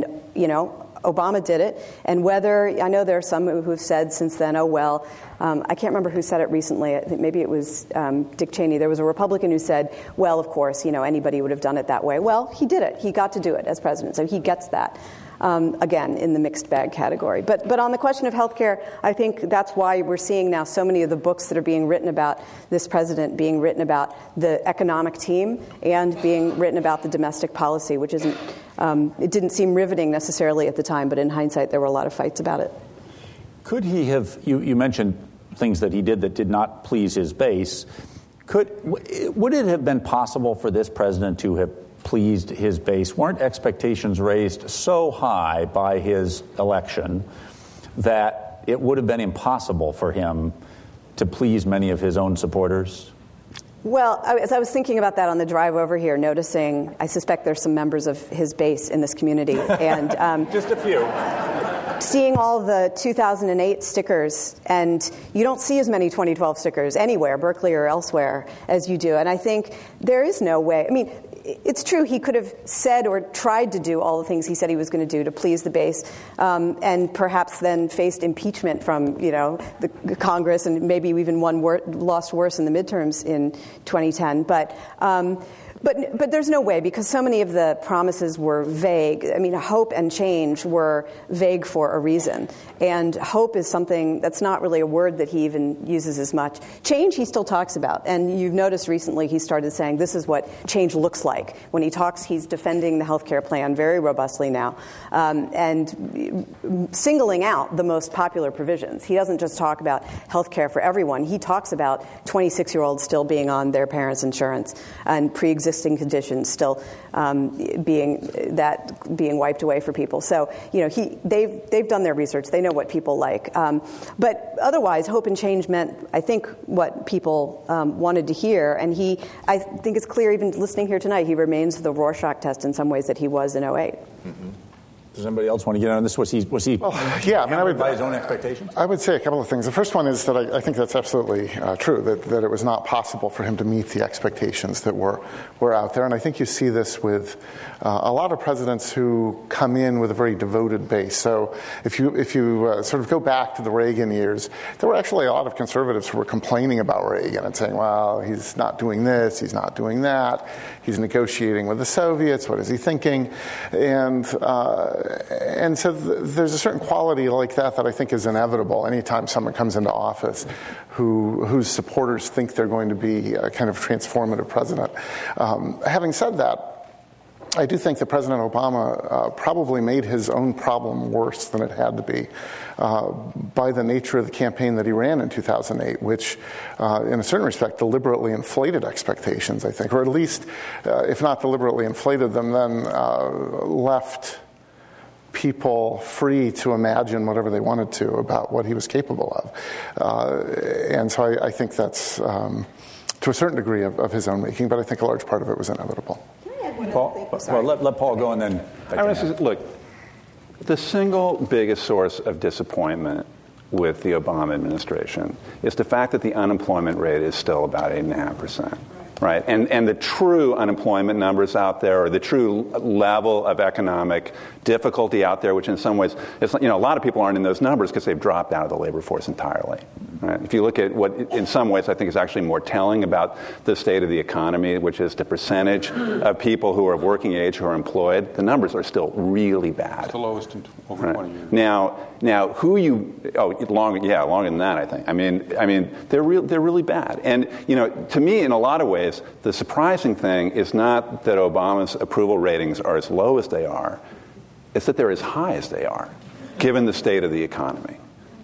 Obama did it. And I know there are some who have said since then, I can't remember who said it recently. I think maybe it was Dick Cheney. There was a Republican who said, well, of course, anybody would have done it that way. Well, he did it. He got to do it as president. So he gets that. Again, in the mixed bag category. But on the question of health care, I think that's why we're seeing now so many of the books that are being written about this president being written about the economic team and being written about the domestic policy, which isn't, it didn't seem riveting necessarily at the time, but in hindsight, there were a lot of fights about it. Could he have, you mentioned things that he did that did not please his base. Would it have been possible for this president to have pleased his base? Weren't expectations raised so high by his election that it would have been impossible for him to please many of his own supporters? Well, as I was thinking about that on the drive over here, noticing, I suspect there's some members of his base in this community, and just a few. Seeing all the 2008 stickers, and you don't see as many 2012 stickers anywhere, Berkeley or elsewhere, as you do. And I think there is no way. I mean, it's true he could have said or tried to do all the things he said he was going to do to please the base, and perhaps then faced impeachment from the Congress, and maybe even lost worse in the midterms in 2010. But there's no way, because so many of the promises were vague. I mean, hope and change were vague for a reason. And hope is something that's not really a word that he even uses as much. Change he still talks about. And you've noticed recently he started saying this is what change looks like. When he talks, he's defending the health care plan very robustly now, and singling out the most popular provisions. He doesn't just talk about health care for everyone. He talks about 26-year-olds still being on their parents' insurance and pre-existing conditions still being wiped away for people. So they've done their research. They know what people like. But otherwise, hope and change meant, I think, what people wanted to hear. And I think it's clear, even listening here tonight, he remains the Rorschach test in some ways that he was in 2008. Mm-hmm. Does anybody else want to get on this? Was he yeah, I would by his own expectations? I would say a couple of things. The first one is that I think that's absolutely true, that it was not possible for him to meet the expectations that were out there. And I think you see this with a lot of presidents who come in with a very devoted base. So if you sort of go back to the Reagan years, there were actually a lot of conservatives who were complaining about Reagan and saying, well, he's not doing this, he's not doing that, he's negotiating with the Soviets, what is he thinking? And so there's a certain quality like that I think is inevitable anytime someone comes into office whose supporters think they're going to be a kind of transformative president. Having said that, I do think that President Obama probably made his own problem worse than it had to be by the nature of the campaign that he ran in 2008, which, in a certain respect, deliberately inflated expectations, I think, or at least, if not deliberately inflated them, then left people free to imagine whatever they wanted to about what he was capable of. And so I think that's, to a certain degree, of his own making, but I think a large part of it was inevitable. Paul? Well, let Paul go and then... Look, the single biggest source of disappointment with the Obama administration is the fact that the unemployment rate is still about 8.5%. Right, and the true unemployment numbers out there, or the true level of economic difficulty out there, which in some ways, a lot of people aren't in those numbers because they've dropped out of the labor force entirely. Right? If you look at what, in some ways, I think is actually more telling about the state of the economy, which is the percentage of people who are of working age who are employed, the numbers are still really bad. It's the lowest in over 20 years. Now, longer than that, I think. I mean, they're really bad. And to me, in a lot of ways, the surprising thing is not that Obama's approval ratings are as low as they are, it's that they're as high as they are. given the state of the economy.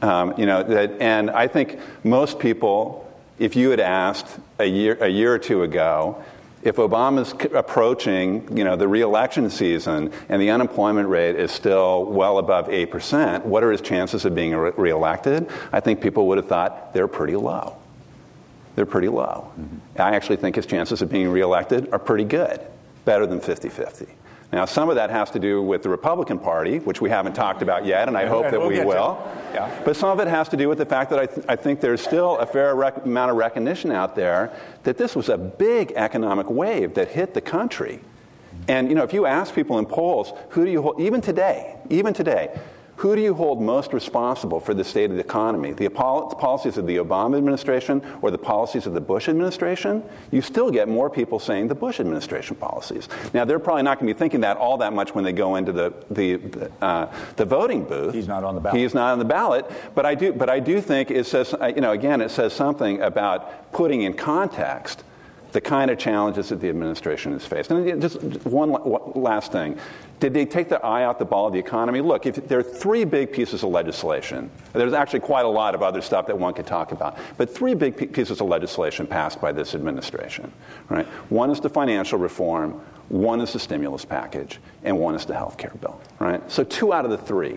And I think most people, if you had asked a year or two ago, if Obama's approaching, the re-election season and the unemployment rate is still well above 8%, what are his chances of being re-elected? I think people would have thought they're pretty low. They're pretty low. Mm-hmm. I actually think his chances of being re-elected are pretty good, better than 50-50. Now, some of that has to do with the Republican Party, which we haven't talked about yet, and I hope that we will. Yeah. But some of it has to do with the fact that I think there's still a fair amount of recognition out there that this was a big economic wave that hit the country. And, if you ask people in polls, who do you hold, even today, who do you hold most responsible for the state of the economy? The policies of the Obama administration or the policies of the Bush administration? You still get more people saying the Bush administration policies. Now, they're probably not going to be thinking that all that much when they go into the voting booth. He's not on the ballot. He's not on the ballot. But I do think it says, again, it says something about putting in context the kind of challenges that the administration has faced. And just one last thing. Did they take their eye out the ball of the economy? Look, if there are three big pieces of legislation. There's actually quite a lot of other stuff that one could talk about. But three big pieces of legislation passed by this administration. Right? One is the financial reform, one is the stimulus package, and one is the health care bill. Right? So 2 out of the 3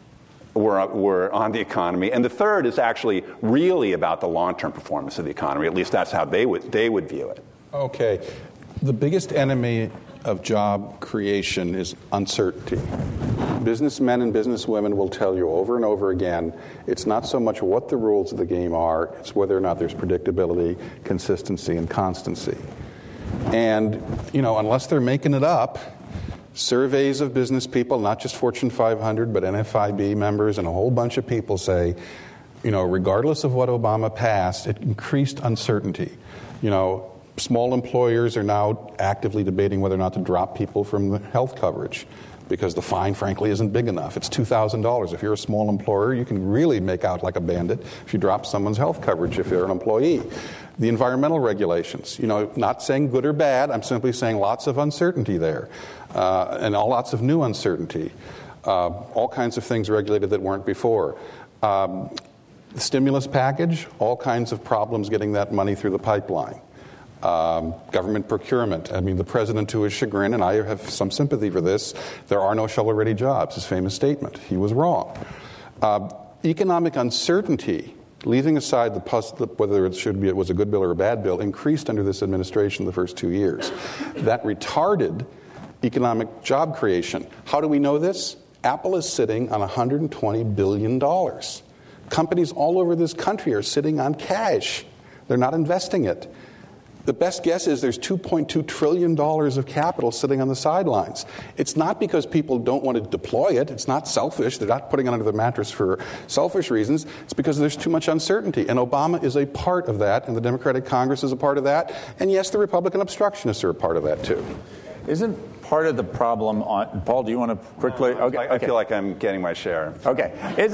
were on the economy. And the third is actually really about the long-term performance of the economy. At least that's how they would view it. Okay. The biggest enemy of job creation is uncertainty. Businessmen and businesswomen will tell you over and over again, it's not so much what the rules of the game are, it's whether or not there's predictability, consistency, and constancy. And, unless they're making it up, surveys of business people, not just Fortune 500, but NFIB members and a whole bunch of people say, regardless of what Obama passed, it increased uncertainty. Small employers are now actively debating whether or not to drop people from the health coverage because the fine, frankly, isn't big enough. It's $2,000. If you're a small employer, you can really make out like a bandit if you drop someone's health coverage if you're an employee. The environmental regulations, not saying good or bad, I'm simply saying lots of uncertainty there, and lots of new uncertainty. All kinds of things regulated that weren't before. The stimulus package, all kinds of problems getting that money through the pipeline. Government procurement. The president, to his chagrin, and I have some sympathy for this, there are no shovel-ready jobs, his famous statement. He was wrong. Economic uncertainty, leaving aside whether it was a good bill or a bad bill, increased under this administration the first 2 years. That retarded economic job creation. How do we know this? Apple is sitting on $120 billion. Companies all over this country are sitting on cash. They're not investing it. The best guess is there's $2.2 trillion of capital sitting on the sidelines. It's not because people don't want to deploy it. It's not selfish. They're not putting it under the mattress for selfish reasons. It's because there's too much uncertainty. And Obama is a part of that, and the Democratic Congress is a part of that. And yes, the Republican obstructionists are a part of that, too. Isn't part of the problem on... Paul, do you want to quickly... Okay. I feel like I'm getting my share. Okay.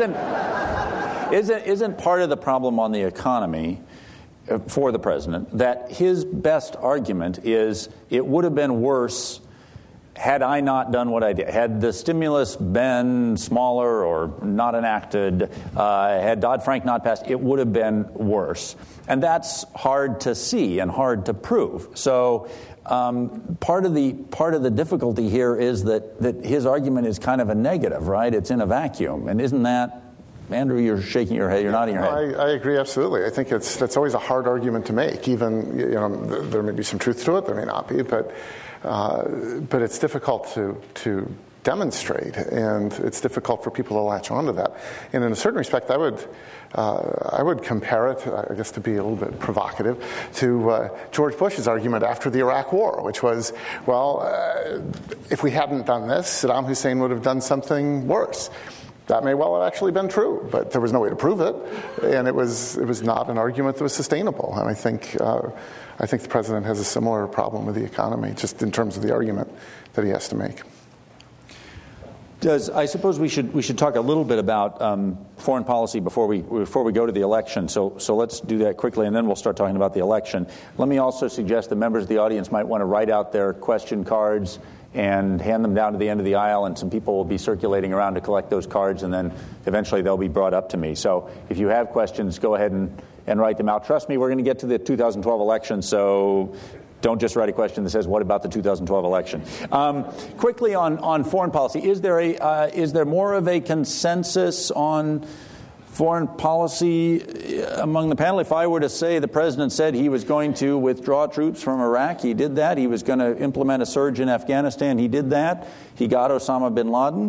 Isn't part of the problem on the economy for the president that his best argument is it would have been worse had I not done what I did? Had the stimulus been smaller or not enacted, had Dodd-Frank not passed, it would have been worse. And that's hard to see and hard to prove. So part of the difficulty here is that his argument is kind of a negative, right? It's in a vacuum. And isn't that... Andrew, you're shaking your head. You're nodding your head. I agree absolutely. I think that's always a hard argument to make. Even there may be some truth to it, there may not be, but it's difficult to demonstrate, and it's difficult for people to latch onto that. And in a certain respect, I would compare it, I guess, to be a little bit provocative, to George Bush's argument after the Iraq War, which was, if we hadn't done this, Saddam Hussein would have done something worse. That may well have actually been true, but there was no way to prove it, and it was not an argument that was sustainable. And I think the president has a similar problem with the economy, just in terms of the argument that he has to make. I suppose we should talk a little bit about foreign policy before we go to the election. So let's do that quickly, and then we'll start talking about the election. Let me also suggest that members of the audience might want to write out their question cards and hand them down to the end of the aisle, and some people will be circulating around to collect those cards, and then eventually they'll be brought up to me. So if you have questions, go ahead and write them out. Trust me, we're going to get to the 2012 election, so don't just write a question that says, what about the 2012 election? Quickly on foreign policy, is there more of a consensus on foreign policy among the panel? If I were to say the president said he was going to withdraw troops from Iraq, he did that. He was going to implement a surge in Afghanistan, he did that. He got Osama bin Laden.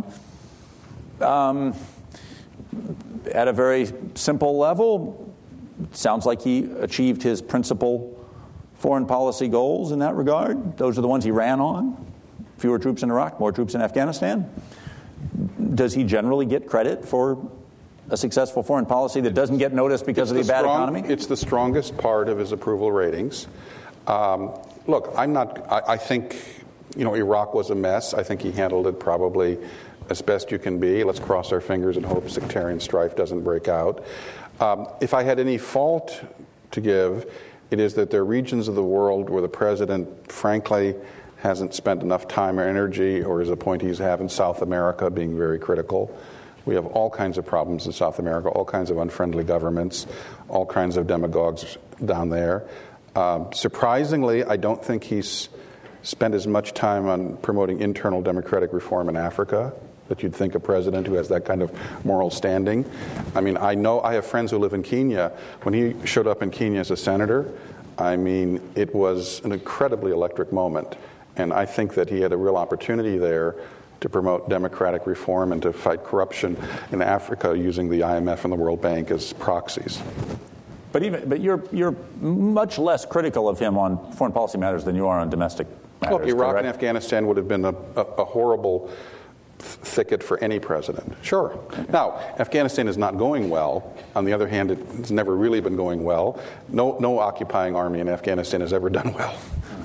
At a very simple level, it sounds like he achieved his principal foreign policy goals in that regard. Those are the ones he ran on. Fewer troops in Iraq, more troops in Afghanistan. Does he generally get credit for a successful foreign policy that doesn't get noticed because of the bad economy? It's the strongest part of his approval ratings. Look, I think, Iraq was a mess. I think he handled it probably as best you can be. Let's cross our fingers and hope sectarian strife doesn't break out. If I had any fault to give, it is that there are regions of the world where the president, frankly, hasn't spent enough time or energy, or his appointees have in South America, being very critical. We have all kinds of problems in South America, all kinds of unfriendly governments, all kinds of demagogues down there. Surprisingly, I don't think he's spent as much time on promoting internal democratic reform in Africa that you'd think a president who has that kind of moral standing. I mean, I have friends who live in Kenya. When he showed up in Kenya as a senator, it was an incredibly electric moment. And I think that he had a real opportunity there to promote democratic reform and to fight corruption in Africa using the IMF and the World Bank as proxies. But you're much less critical of him on foreign policy matters than you are on domestic matters. Look, Iraq correct? and Afghanistan would have been a horrible thicket for any president. Sure. Now, Afghanistan is not going well. On the other hand, it's never really been going well. No occupying army in Afghanistan has ever done well.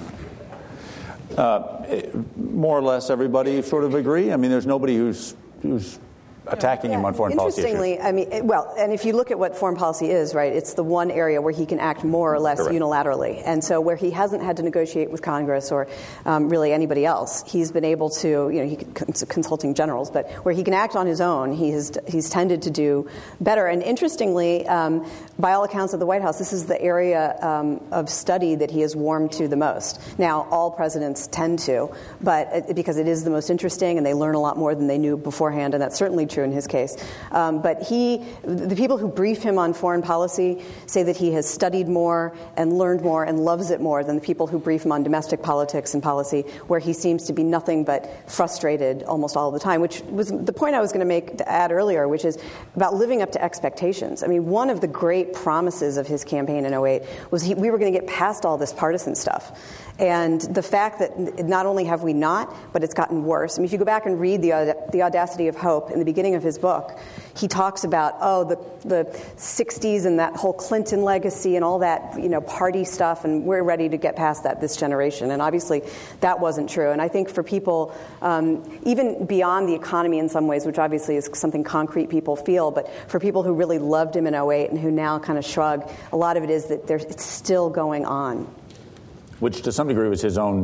More or less everybody sort of agree? I mean, there's nobody who's attacking him on foreign policy issues. Interestingly, and if you look at what foreign policy is, right, it's the one area where he can act more or less unilaterally. And so where he hasn't had to negotiate with Congress or really anybody else, he's been able to, consulting generals, but where he can act on his own, he's tended to do better. And interestingly, by all accounts of the White House, this is the area of study that he has warmed to the most. Now, all presidents tend to, but because it is the most interesting and they learn a lot more than they knew beforehand, and that's certainly true in his case. But the people who brief him on foreign policy say that he has studied more and learned more and loves it more than the people who brief him on domestic politics and policy, where he seems to be nothing but frustrated almost all the time, which was the point I was going to add earlier, which is about living up to expectations. I mean, one of the great promises of his campaign in 2008 was we were going to get past all this partisan stuff. And the fact that not only have we not, but it's gotten worse. I mean, if you go back and read The Audacity of Hope in the beginning of his book, he talks about, the 60s and that whole Clinton legacy and all that, party stuff, and we're ready to get past that this generation. And obviously that wasn't true. And I think for people, even beyond the economy in some ways, which obviously is something concrete people feel, but for people who really loved him in 2008 and who now kind of shrug, a lot of it is that it's still going on. Which to some degree was his own,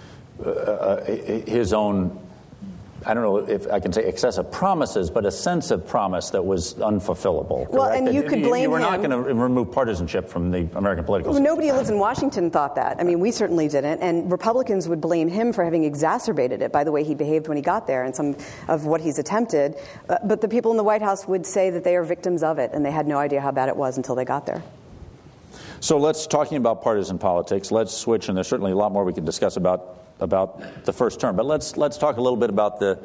I don't know if I can say excessive promises, but a sense of promise that was unfulfillable. Well, correct? and you could blame him. You were not going to remove partisanship from the American political system. Nobody who lives in Washington thought that. I mean, we certainly didn't. And Republicans would blame him for having exacerbated it by the way he behaved when he got there and some of what he's attempted. But the people in the White House would say that they are victims of it, and they had no idea how bad it was until they got there. So talking about partisan politics, let's switch, and there's certainly a lot more we can discuss about the first term. But let's talk a little bit about the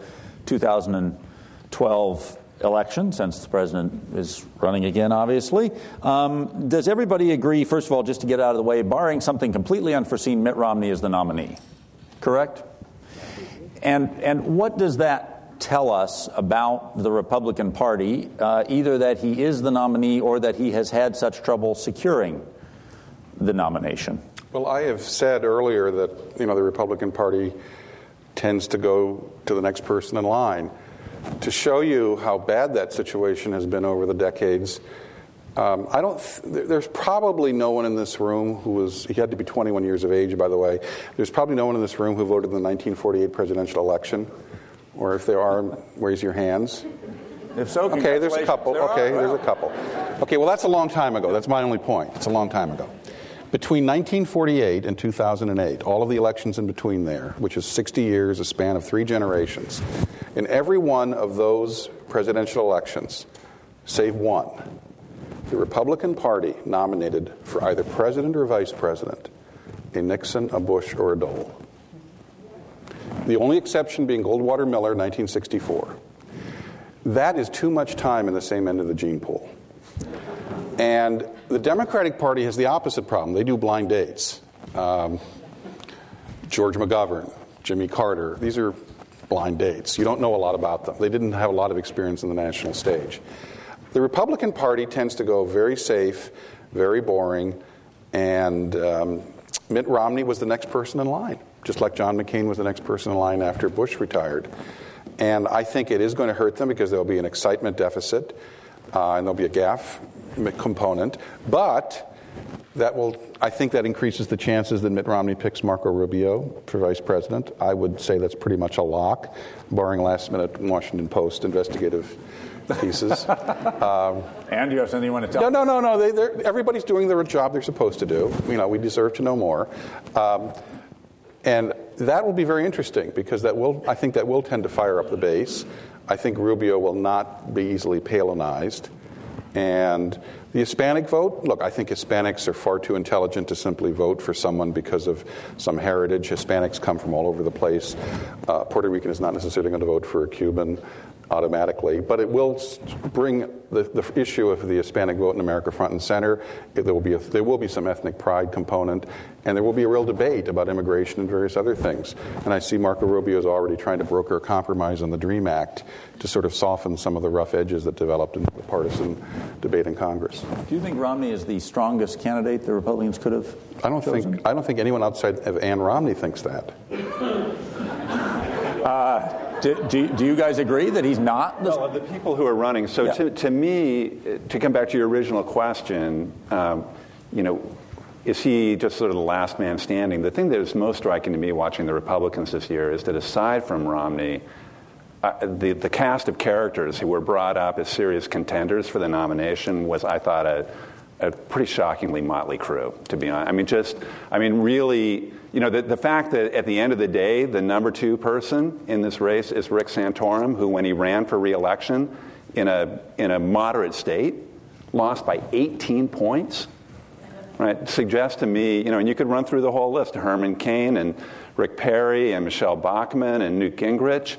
2012 election, since the president is running again, obviously. Does everybody agree, first of all, just to get out of the way, barring something completely unforeseen, Mitt Romney is the nominee? Correct? And what does that tell us about the Republican Party, either that he is the nominee or that he has had such trouble securing the nomination? Well, I have said earlier that the Republican Party tends to go to the next person in line. To show you how bad that situation has been over the decades, There's probably no one in this room he had to be 21 years of age, by the way. There's probably no one in this room who voted in the 1948 presidential election. Or if there are, raise your hands. If so, okay, there's a couple. There's a couple. Okay, well, that's a long time ago. That's my only point. It's a long time ago. Between 1948 and 2008, all of the elections in between there, which is 60 years, a span of 3 generations, in every one of those presidential elections, save one, the Republican Party nominated for either president or vice president a Nixon, a Bush, or a Dole. The only exception being Goldwater Miller, 1964. That is too much time in the same end of the gene pool. And the Democratic Party has the opposite problem. They do blind dates. George McGovern, Jimmy Carter, these are blind dates. You don't know a lot about them. They didn't have a lot of experience on the national stage. The Republican Party tends to go very safe, very boring, and Mitt Romney was the next person in line, just like John McCain was the next person in line after Bush retired. And I think it is going to hurt them because there will be an excitement deficit and there'll be a gaffe component. But I think that increases the chances that Mitt Romney picks Marco Rubio for vice president. I would say that's pretty much a lock, barring last-minute Washington Post investigative pieces. And do you have something you want to tell? No. Everybody's doing their job they're supposed to do. We deserve to know more. And that will be very interesting because I think that will tend to fire up the base. I think Rubio will not be easily Palinized. And the Hispanic vote, look, I think Hispanics are far too intelligent to simply vote for someone because of some heritage. Hispanics come from all over the place. Puerto Rican is not necessarily going to vote for a Cuban automatically, but it will bring the issue of the Hispanic vote in America front and center. There will be some ethnic pride component, and there will be a real debate about immigration and various other things. And I see Marco Rubio is already trying to broker a compromise on the DREAM Act to sort of soften some of the rough edges that developed in the partisan debate in Congress. Do you think Romney is the strongest candidate the Republicans could have chosen? I don't think anyone outside of Ann Romney thinks that. Do you guys agree that he's not? Well, the people who are running. So Yeah. to me, to come back to your original question, is he just sort of the last man standing? The thing that is most striking to me watching the Republicans this year is that aside from Romney, the cast of characters who were brought up as serious contenders for the nomination was, I thought, a pretty shockingly motley crew, to be honest. Really, the fact that at the end of the day, the number 2 person in this race is Rick Santorum, who, when he ran for re-election in a moderate state, lost by 18 points, right? Suggests to me, and you could run through the whole list, Herman Cain and Rick Perry and Michelle Bachmann and Newt Gingrich.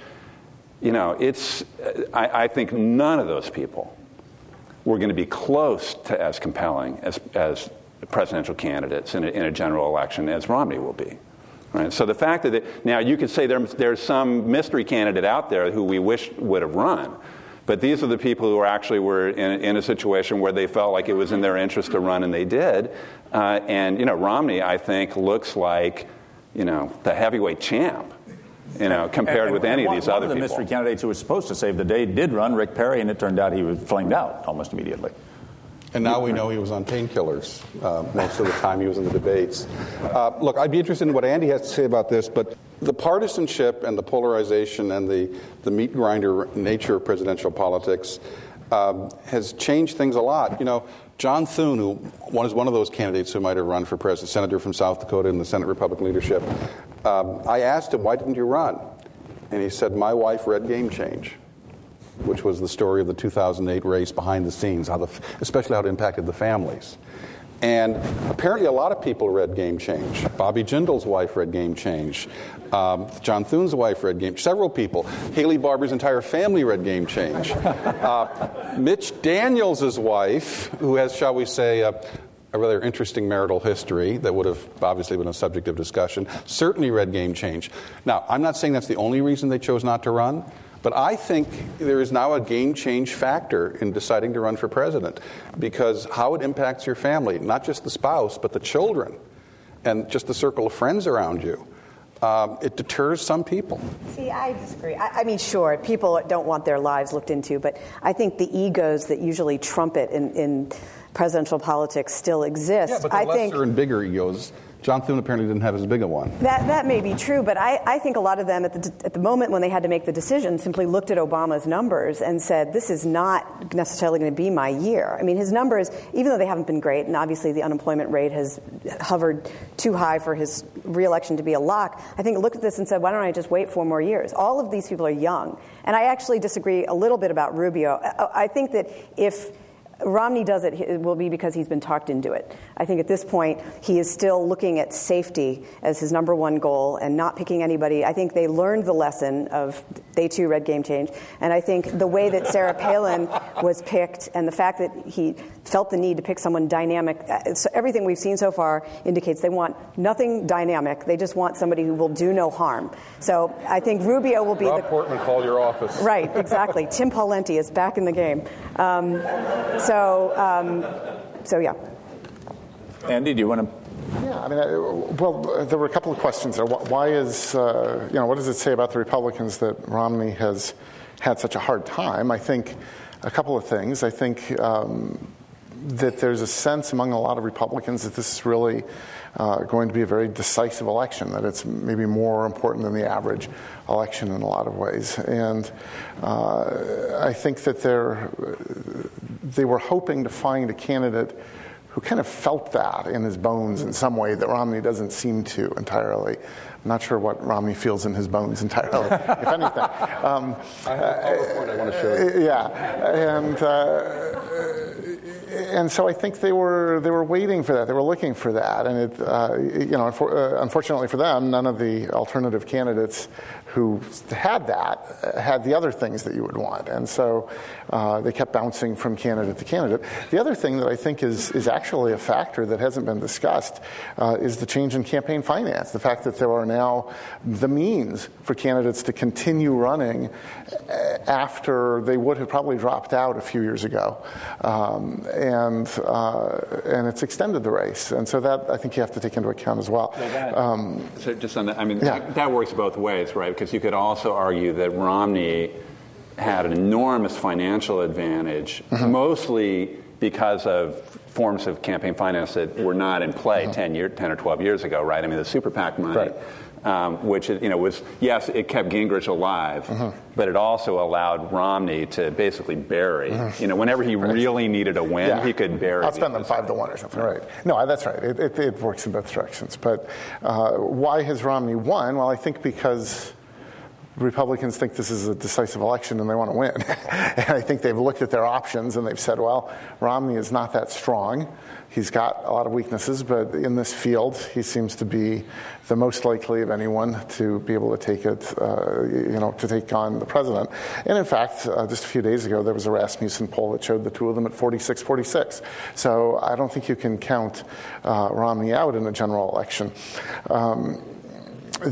I think none of those people were going to be close to as compelling as presidential candidates in a general election as Romney will be. Right? So the fact that now you could say there's some mystery candidate out there who we wish would have run, but these are the people who actually were in a situation where they felt like it was in their interest to run, and they did. And Romney, I think, looks like the heavyweight champ. Compared with any of these other people. One of the mystery candidates who was supposed to save the day did run, Rick Perry, and it turned out he was flamed out almost immediately. And now we know he was on painkillers most of the time he was in the debates. Look, I'd be interested in what Andy has to say about this, but the partisanship and the polarization and the meat grinder nature of presidential politics has changed things a lot. John Thune, who was one of those candidates who might have run for president, senator from South Dakota in the Senate Republican leadership, I asked him, why didn't you run? And he said, my wife read Game Change, which was the story of the 2008 race behind the scenes, especially how it impacted the families. And apparently a lot of people read Game Change. Bobby Jindal's wife read Game Change. John Thune's wife read Game Change. Several people. Haley Barbour's entire family read Game Change. Mitch Daniels' wife, who has, shall we say, a rather interesting marital history that would have obviously been a subject of discussion, certainly read Game Change. Now, I'm not saying that's the only reason they chose not to run, but I think there is now a game change factor in deciding to run for president, because how it impacts your family, not just the spouse, but the children and just the circle of friends around you. It deters some people. See, I disagree. I mean, sure, people don't want their lives looked into, but I think the egos that usually trumpet in presidential politics still exist. Yeah, but they're lesser and bigger egos. John Thune apparently didn't have as big a one. That may be true, but I think a lot of them at the moment when they had to make the decision simply looked at Obama's numbers and said, this is not necessarily going to be my year. I mean, his numbers, even though they haven't been great, and obviously the unemployment rate has hovered too high for his re-election to be a lock, I think looked at this and said, why don't I just wait 4 more years? All of these people are young. And I actually disagree a little bit about Rubio. I think that if Romney does it, it will be because he's been talked into it. I think at this point, he is still looking at safety as his number one goal and not picking anybody. I think they learned the lesson of they too read Game Change. And I think the way that Sarah Palin was picked and the fact that he felt the need to pick someone dynamic, so everything we've seen so far indicates they want nothing dynamic. They just want somebody who will do no harm. So I think Rubio will be Rob Portman, call your office. Right, exactly. Tim Pawlenty is back in the game. So yeah. Andy, do you want to? Yeah, I mean, well, there were a couple of questions there. Why is, what does it say about the Republicans that Romney has had such a hard time? I think a couple of things. I think that there's a sense among a lot of Republicans that this is really going to be a very decisive election, that it's maybe more important than the average election in a lot of ways. And I think that they were hoping to find a candidate who kind of felt that in his bones in some way that Romney doesn't seem to entirely. I'm not sure what Romney feels in his bones entirely, if anything. I have a PowerPoint I want to show you. Yeah, and so I think they were waiting for that. They were looking for that, and unfortunately for them, none of the alternative candidates who had that had the other things that you would want, and so they kept bouncing from candidate to candidate. The other thing that I think is actually a factor that hasn't been discussed is the change in campaign finance. The fact that there are now the means for candidates to continue running after they would have probably dropped out a few years ago, and it's extended the race, and so that I think you have to take into account as well. So just on that, I mean, that works both ways, right? Because you could also argue that Romney had an enormous financial advantage, mostly because of forms of campaign finance that were not in play 10 or 12 years ago, right? I mean, the super PAC money, which was, yes, it kept Gingrich alive, but it also allowed Romney to basically bury. Whenever he really needed a win, he could bury. Outspend them 5-1 or something, right? No, that's right. It works in both directions. But why has Romney won? Well, I think because Republicans think this is a decisive election and they want to win. And I think they've looked at their options and they've said, well, Romney is not that strong. He's got a lot of weaknesses, but in this field, he seems to be the most likely of anyone to be able to take it, to take on the president. And in fact, just a few days ago, there was a Rasmussen poll that showed the two of them at 46-46. So I don't think you can count Romney out in a general election. I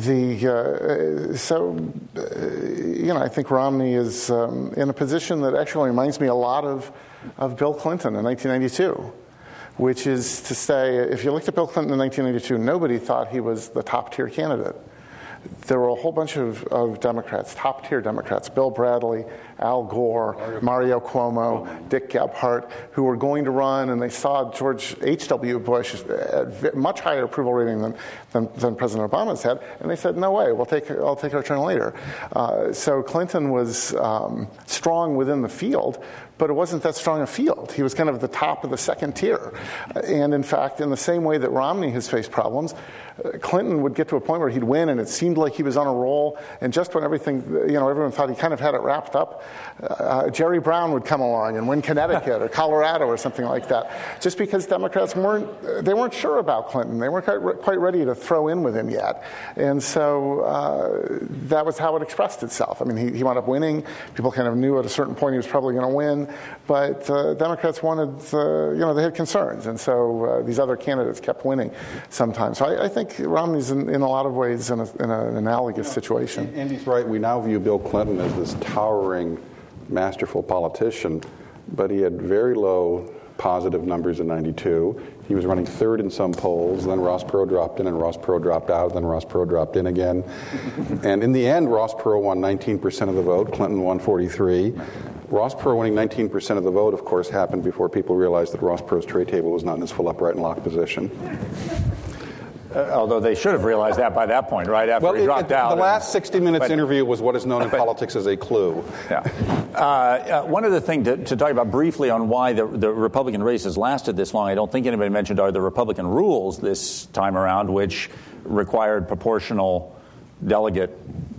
think Romney is in a position that actually reminds me a lot of Bill Clinton in 1992, which is to say, if you looked at Bill Clinton in 1992, nobody thought he was the top-tier candidate. There were a whole bunch of Democrats, top-tier Democrats, Bill Bradley, Al Gore, Mario Cuomo, Dick Gephardt, who were going to run, and they saw George H.W. Bush at much higher approval rating than President Obama's had, and they said, no way, I'll take our turn later. So Clinton was strong within the field, but it wasn't that strong a field. He was kind of the top of the second tier. And in fact, in the same way that Romney has faced problems, Clinton would get to a point where he'd win and it seemed like he was on a roll, and just when everyone thought he kind of had it wrapped up, Jerry Brown would come along and win Connecticut or Colorado or something like that, just because Democrats weren't sure about Clinton. They weren't quite ready to throw in with him yet. And so that was how it expressed itself. I mean, he wound up winning. People kind of knew at a certain point he was probably going to win, but Democrats wanted, they had concerns, and so these other candidates kept winning sometimes. So I think Romney's in a lot of ways in an analogous situation. Andy's right. We now view Bill Clinton as this towering, masterful politician, but he had very low positive numbers in 92. He was running third in some polls, then Ross Perot dropped in, and Ross Perot dropped out, then Ross Perot dropped in again. And in the end, Ross Perot won 19% of the vote, Clinton won 43%. Ross Perot winning 19% of the vote, of course, happened before people realized that Ross Perot's tray table was not in its full upright and locked position. Although they should have realized that by that point, right after he dropped out. The last 60 Minutes interview was what is known in politics as a clue. Yeah. One other thing to talk about briefly on why the Republican race has lasted this long, I don't think anybody mentioned, are the Republican rules this time around, which required proportional delegate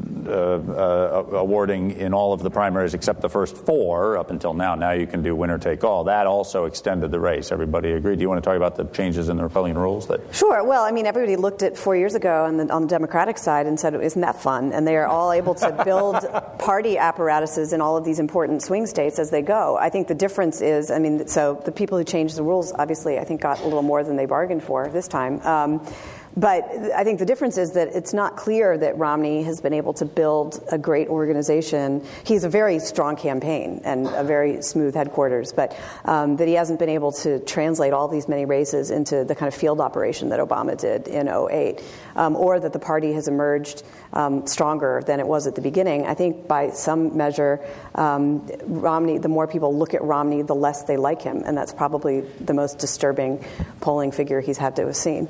awarding in all of the primaries except the first 4 up until now. Now you can do winner take all. That also extended the race. Everybody agreed. Do you want to talk about the changes in the Republican rules? Sure. Well, I mean, everybody looked at 4 years ago on the Democratic side and said, isn't that fun? And they are all able to build party apparatuses in all of these important swing states as they go. I think the difference is, so the people who changed the rules, obviously, I think got a little more than they bargained for this time. But I think the difference is that it's not clear that Romney has been able to build a great organization. He's a very strong campaign and a very smooth headquarters, but that he hasn't been able to translate all these many races into the kind of field operation that Obama did in 2008, or that the party has emerged stronger than it was at the beginning. I think by some measure, Romney, the more people look at Romney, the less they like him, and that's probably the most disturbing polling figure he's had to have seen.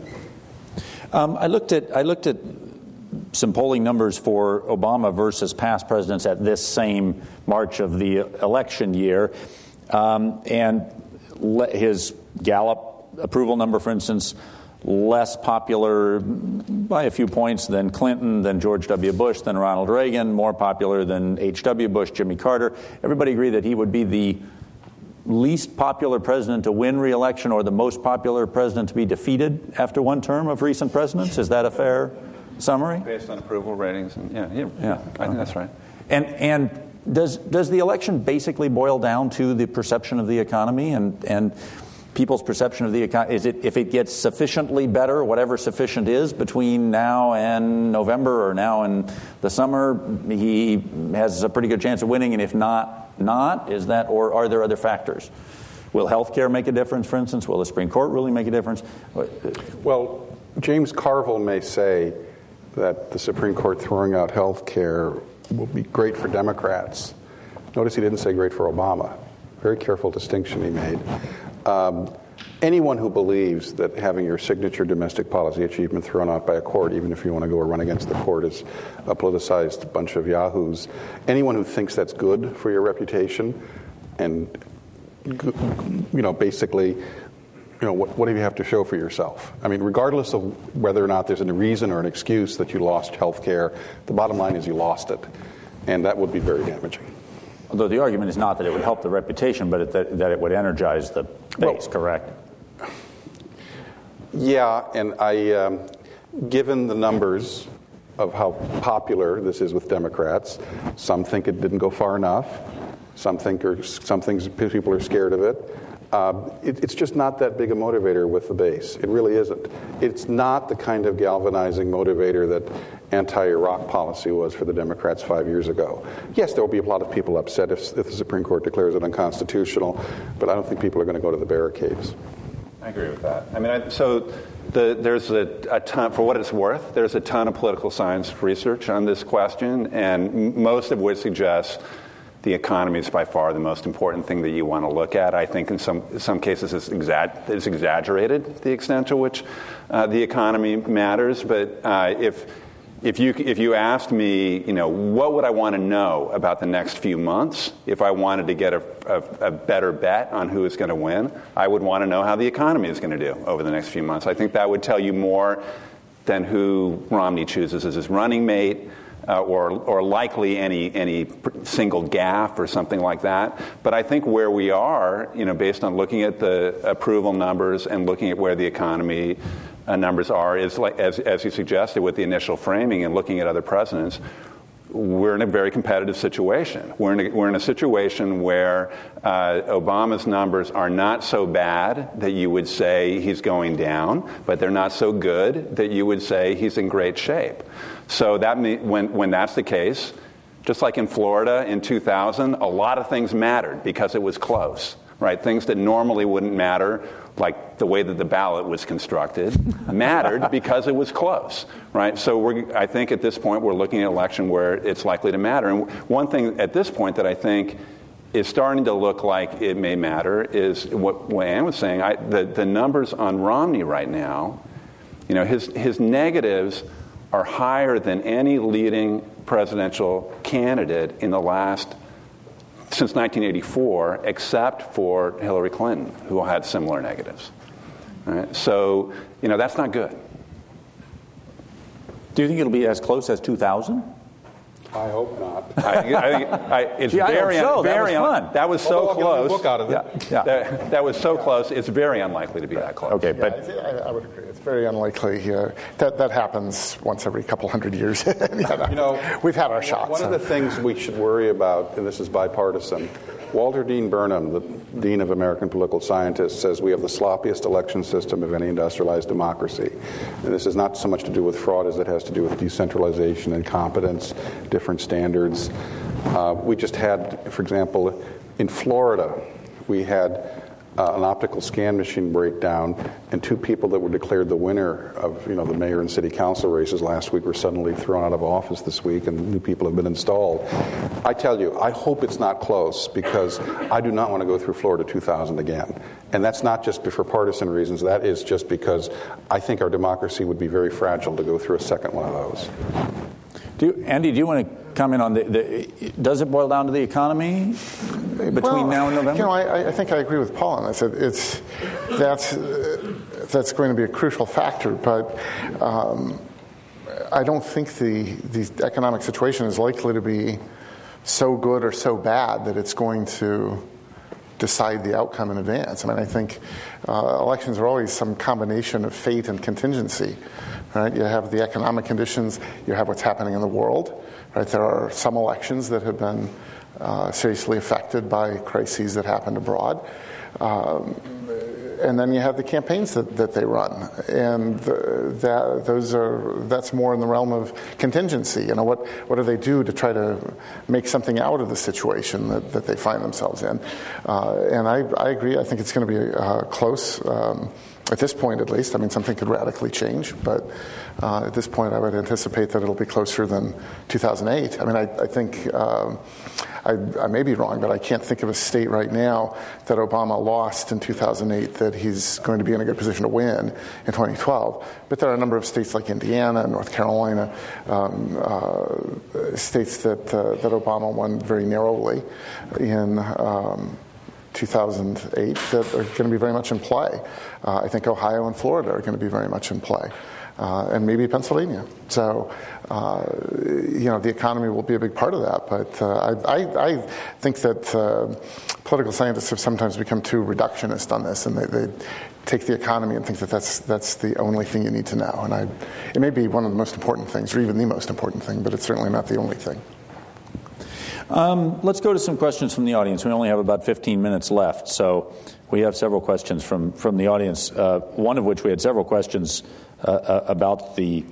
I looked at some polling numbers for Obama versus past presidents at this same March of the election year, and his Gallup approval number, for instance, less popular by a few points than Clinton, than George W. Bush, than Ronald Reagan, more popular than H.W. Bush, Jimmy Carter. Everybody agreed that he would be the least popular president to win re-election or the most popular president to be defeated after one term of recent presidents. Is that a fair summary? Based on approval ratings. Yeah. I think that's right. And does the election basically boil down to the perception of the economy and people's perception of the economy? Is it, if it gets sufficiently better, whatever sufficient is, between now and November or now and the summer, he has a pretty good chance of winning, and if not, is that, or are there other factors? Will health care make a difference, for instance? Will the Supreme Court ruling make a difference? Well, James Carville may say that the Supreme Court throwing out health care will be great for Democrats. Notice he didn't say great for Obama. Very careful distinction he made. Anyone who believes that having your signature domestic policy achievement thrown out by a court, even if you want to go or run against the court, is a politicized bunch of yahoos. Anyone who thinks that's good for your reputation, and basically, what do you have to show for yourself? I mean, regardless of whether or not there's a reason or an excuse that you lost health care, the bottom line is you lost it, and that would be very damaging. Although the argument is not that it would help the reputation, but that it would energize the base, correct? Yeah, and given the numbers of how popular this is with Democrats, some think it didn't go far enough. Some things people are scared of it. It's just not that big a motivator with the base. It really isn't. It's not the kind of galvanizing motivator that anti-Iraq policy was for the Democrats 5 years ago. Yes, there will be a lot of people upset if the Supreme Court declares it unconstitutional, but I don't think people are going to go to the barricades. I agree with that. I mean, there's a ton, for what it's worth, there's a ton of political science research on this question, and most of which suggests the economy is by far the most important thing that you want to look at. I think in some cases it's exaggerated, the extent to which the economy matters. But if you asked me, what would I want to know about the next few months if I wanted to get a better bet on who is going to win, I would want to know how the economy is going to do over the next few months. I think that would tell you more than who Romney chooses as his running mate. Or likely any single gaffe or something like that. But I think where we are, based on looking at the approval numbers and looking at where the economy numbers are, is like as you suggested with the initial framing and looking at other presidents, we're in a very competitive situation. We're in a situation where Obama's numbers are not so bad that you would say he's going down, but they're not so good that you would say he's in great shape. So that when that's the case, just like in Florida in 2000, a lot of things mattered because it was close, right? Things that normally wouldn't matter, like the way that the ballot was constructed, mattered because it was close, right? So I think at this point we're looking at an election where it's likely to matter. And one thing at this point that I think is starting to look like it may matter is what Ann was saying. The numbers on Romney right now, his negatives are higher than any leading presidential candidate in the since 1984, except for Hillary Clinton, who had similar negatives. Right? So, that's not good. Do you think it'll be as close as 2000? I hope not. It's I very hope so. That was fun. That was so Although close. I'll get a book out of it. Yeah. That was so close. It's very unlikely to be that close. Okay, Yeah, but I would agree. It's very unlikely. That happens once every couple hundred years. We've had our shots. One of the things we should worry about, and this is bipartisan, Walter Dean Burnham, the Dean of American Political Scientists, says we have the sloppiest election system of any industrialized democracy. And this is not so much to do with fraud as it has to do with decentralization, incompetence, different standards. We just had, for example, in Florida, we had an optical scan machine breakdown, and 2 people that were declared the winner of the mayor and city council races last week were suddenly thrown out of office this week, and new people have been installed. I tell you, I hope it's not close, because I do not want to go through Florida 2000 again. And that's not just for partisan reasons. That is just because I think our democracy would be very fragile to go through a second one of those. Andy, do you want to comment on does it boil down to the economy between now and November? I think I agree with Paul on this. That's going to be a crucial factor, but I don't think the economic situation is likely to be so good or so bad that it's going to decide the outcome in advance. I think elections are always some combination of fate and contingency. Right? You have the economic conditions, you have what's happening in the world. Right? There are some elections that have been seriously affected by crises that happened abroad. And then you have the campaigns that they run, and that's more in the realm of contingency. What do they do to try to make something out of the situation that they find themselves in? And I agree. I think it's going to be close. At this point, at least. Something could radically change, but at this point, I would anticipate that it'll be closer than 2008. I think I may be wrong, but I can't think of a state right now that Obama lost in 2008 that he's going to be in a good position to win in 2012. But there are a number of states like Indiana, North Carolina, states that Obama won very narrowly in 2008 that are going to be very much in play. I think Ohio and Florida are going to be very much in play, and maybe Pennsylvania. So, the economy will be a big part of that. But I think that political scientists have sometimes become too reductionist on this, and they take the economy and think that that's the only thing you need to know. And it may be one of the most important things, or even the most important thing, but it's certainly not the only thing. Let's go to some questions from the audience. We only have about 15 minutes left, so we have several questions from the audience. One of which we had several questions about the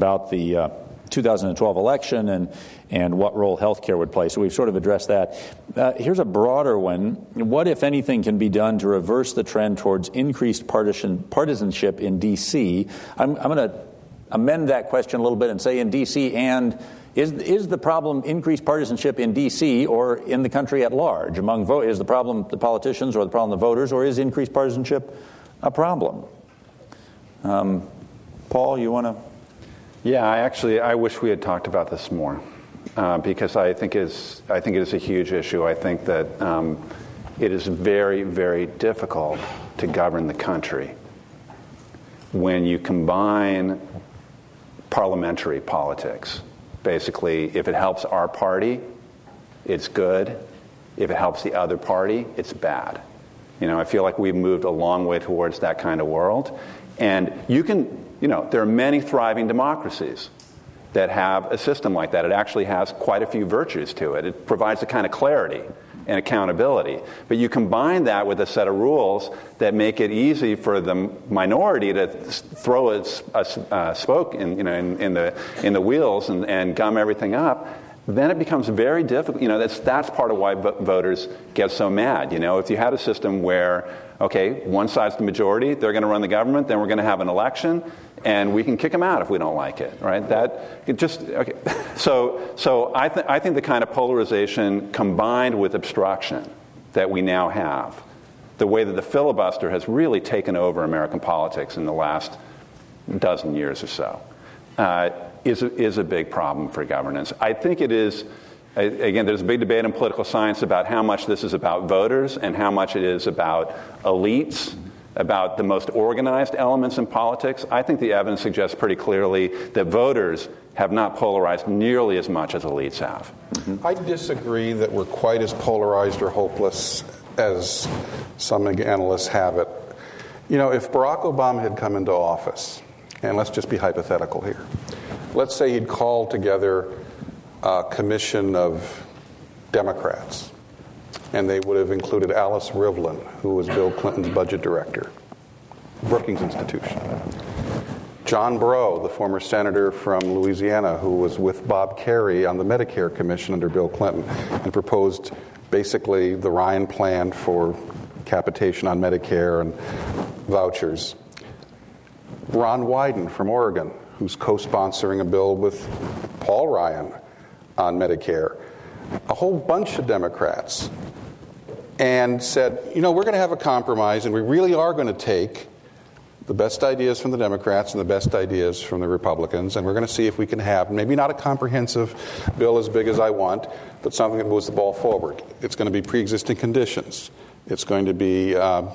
2012 election and what role healthcare would play. So we've sort of addressed that. Here's a broader one. What, if anything, can be done to reverse the trend towards increased partisanship in D.C.? I'm going to amend that question a little bit and say in D.C. and is the problem increased partisanship in D.C. or in the country at large? Is the problem the politicians or the problem the voters, or is increased partisanship a problem? Paul, you want to? Yeah, I wish we had talked about this more because I think it is a huge issue. I think that it is very, very difficult to govern the country when you combine parliamentary politics. Basically, if it helps our party, it's good. If it helps the other party, it's bad. I feel like we've moved a long way towards that kind of world. And there are many thriving democracies that have a system like that. It actually has quite a few virtues to it. It provides a kind of clarity and accountability. But you combine that with a set of rules that make it easy for the minority to throw a spoke in the wheels and gum everything up. then it becomes very difficult. That's part of why voters get so mad. If you had a system where, okay, one side's the majority, they're going to run the government, then we're going to have an election, and we can kick them out if we don't like it, right? Okay. So I think the kind of polarization combined with obstruction that we now have, the way that the filibuster has really taken over American politics in the last dozen years or so, is a big problem for governance. I think it is, again, there's a big debate in political science about how much this is about voters and how much it is about elites, about the most organized elements in politics. I think the evidence suggests pretty clearly that voters have not polarized nearly as much as elites have. Mm-hmm. I disagree that we're quite as polarized or hopeless as some analysts have it. If Barack Obama had come into office, and let's just be hypothetical here, let's say he'd called together a commission of Democrats, and they would have included Alice Rivlin, who was Bill Clinton's budget director, Brookings Institution, John Breaux, the former senator from Louisiana, who was with Bob Kerrey on the Medicare Commission under Bill Clinton and proposed basically the Ryan plan for capitation on Medicare and vouchers. Ron Wyden from Oregon, who's co-sponsoring a bill with Paul Ryan on Medicare. A whole bunch of Democrats. And said, we're going to have a compromise, and we really are going to take the best ideas from the Democrats and the best ideas from the Republicans, and we're going to see if we can have maybe not a comprehensive bill as big as I want, but something that moves the ball forward. It's going to be pre-existing conditions. It's going to be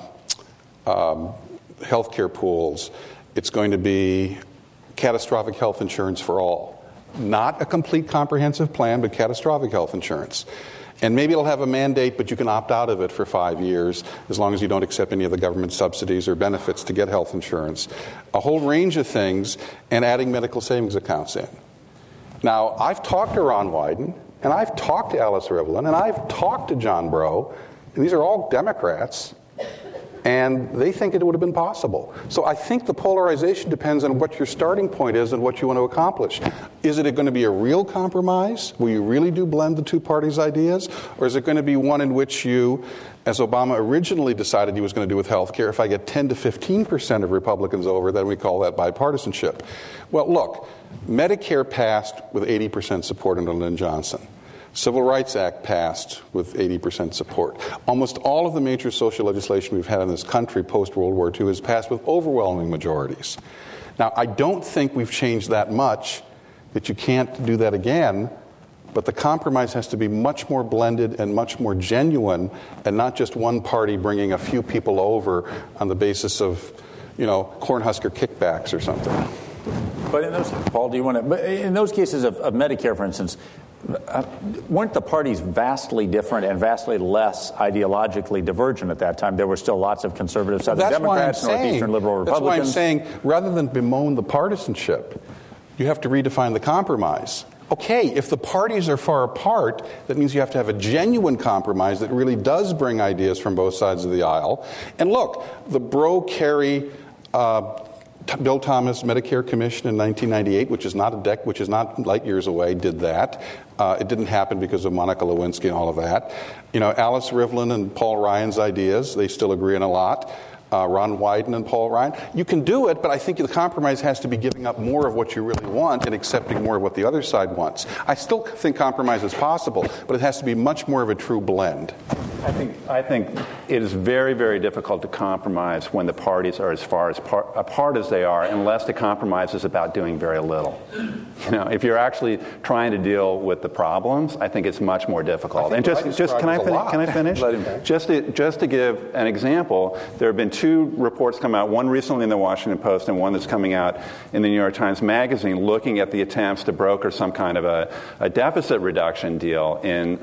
health care pools. It's going to be catastrophic health insurance for all. Not a complete comprehensive plan, but catastrophic health insurance. And maybe it'll have a mandate, but you can opt out of it for 5 years as long as you don't accept any of the government subsidies or benefits to get health insurance. A whole range of things, and adding medical savings accounts in. Now, I've talked to Ron Wyden, and I've talked to Alice Rivlin, and I've talked to John Breaux, and these are all Democrats, and they think it would have been possible. So I think the polarization depends on what your starting point is and what you want to accomplish. Is it going to be a real compromise? Will you really do blend the two parties' ideas? Or is it going to be one in which you, as Obama originally decided he was going to do with health care, if I get 10 to 15% of Republicans over, then we call that bipartisanship? Well, look, Medicare passed with 80% support under Lyndon Johnson. Civil Rights Act passed with 80% support. Almost all of the major social legislation we've had in this country post-World War II has passed with overwhelming majorities. Now, I don't think we've changed that much that you can't do that again, but the compromise has to be much more blended and much more genuine, and not just one party bringing a few people over on the basis of, Cornhusker kickbacks or something. But in those, Paul, in those cases of Medicare, for instance, weren't the parties vastly different and vastly less ideologically divergent at that time? There were still lots of conservative Southern Democrats, Northeastern liberal Republicans. That's why I'm saying, rather than bemoan the partisanship, you have to redefine the compromise. Okay, if the parties are far apart, that means you have to have a genuine compromise that really does bring ideas from both sides of the aisle. And look, the Breaux-Kerrey Bill Thomas Medicare Commission in 1998, which is not light years away, did that. It didn't happen because of Monica Lewinsky and all of that. Alice Rivlin and Paul Ryan's ideas, they still agree on a lot. Ron Wyden and Paul Ryan. You can do it, but I think the compromise has to be giving up more of what you really want and accepting more of what the other side wants. I still think compromise is possible, but it has to be much more of a true blend. I think it is very, very difficult to compromise when the parties are as far apart as they are, unless the compromise is about doing very little. If you're actually trying to deal with the problems, I think it's much more difficult. And can I finish? Just to give an example, there have been two reports come out, one recently in the Washington Post and one that's coming out in the New York Times Magazine, looking at the attempts to broker some kind of a deficit reduction deal in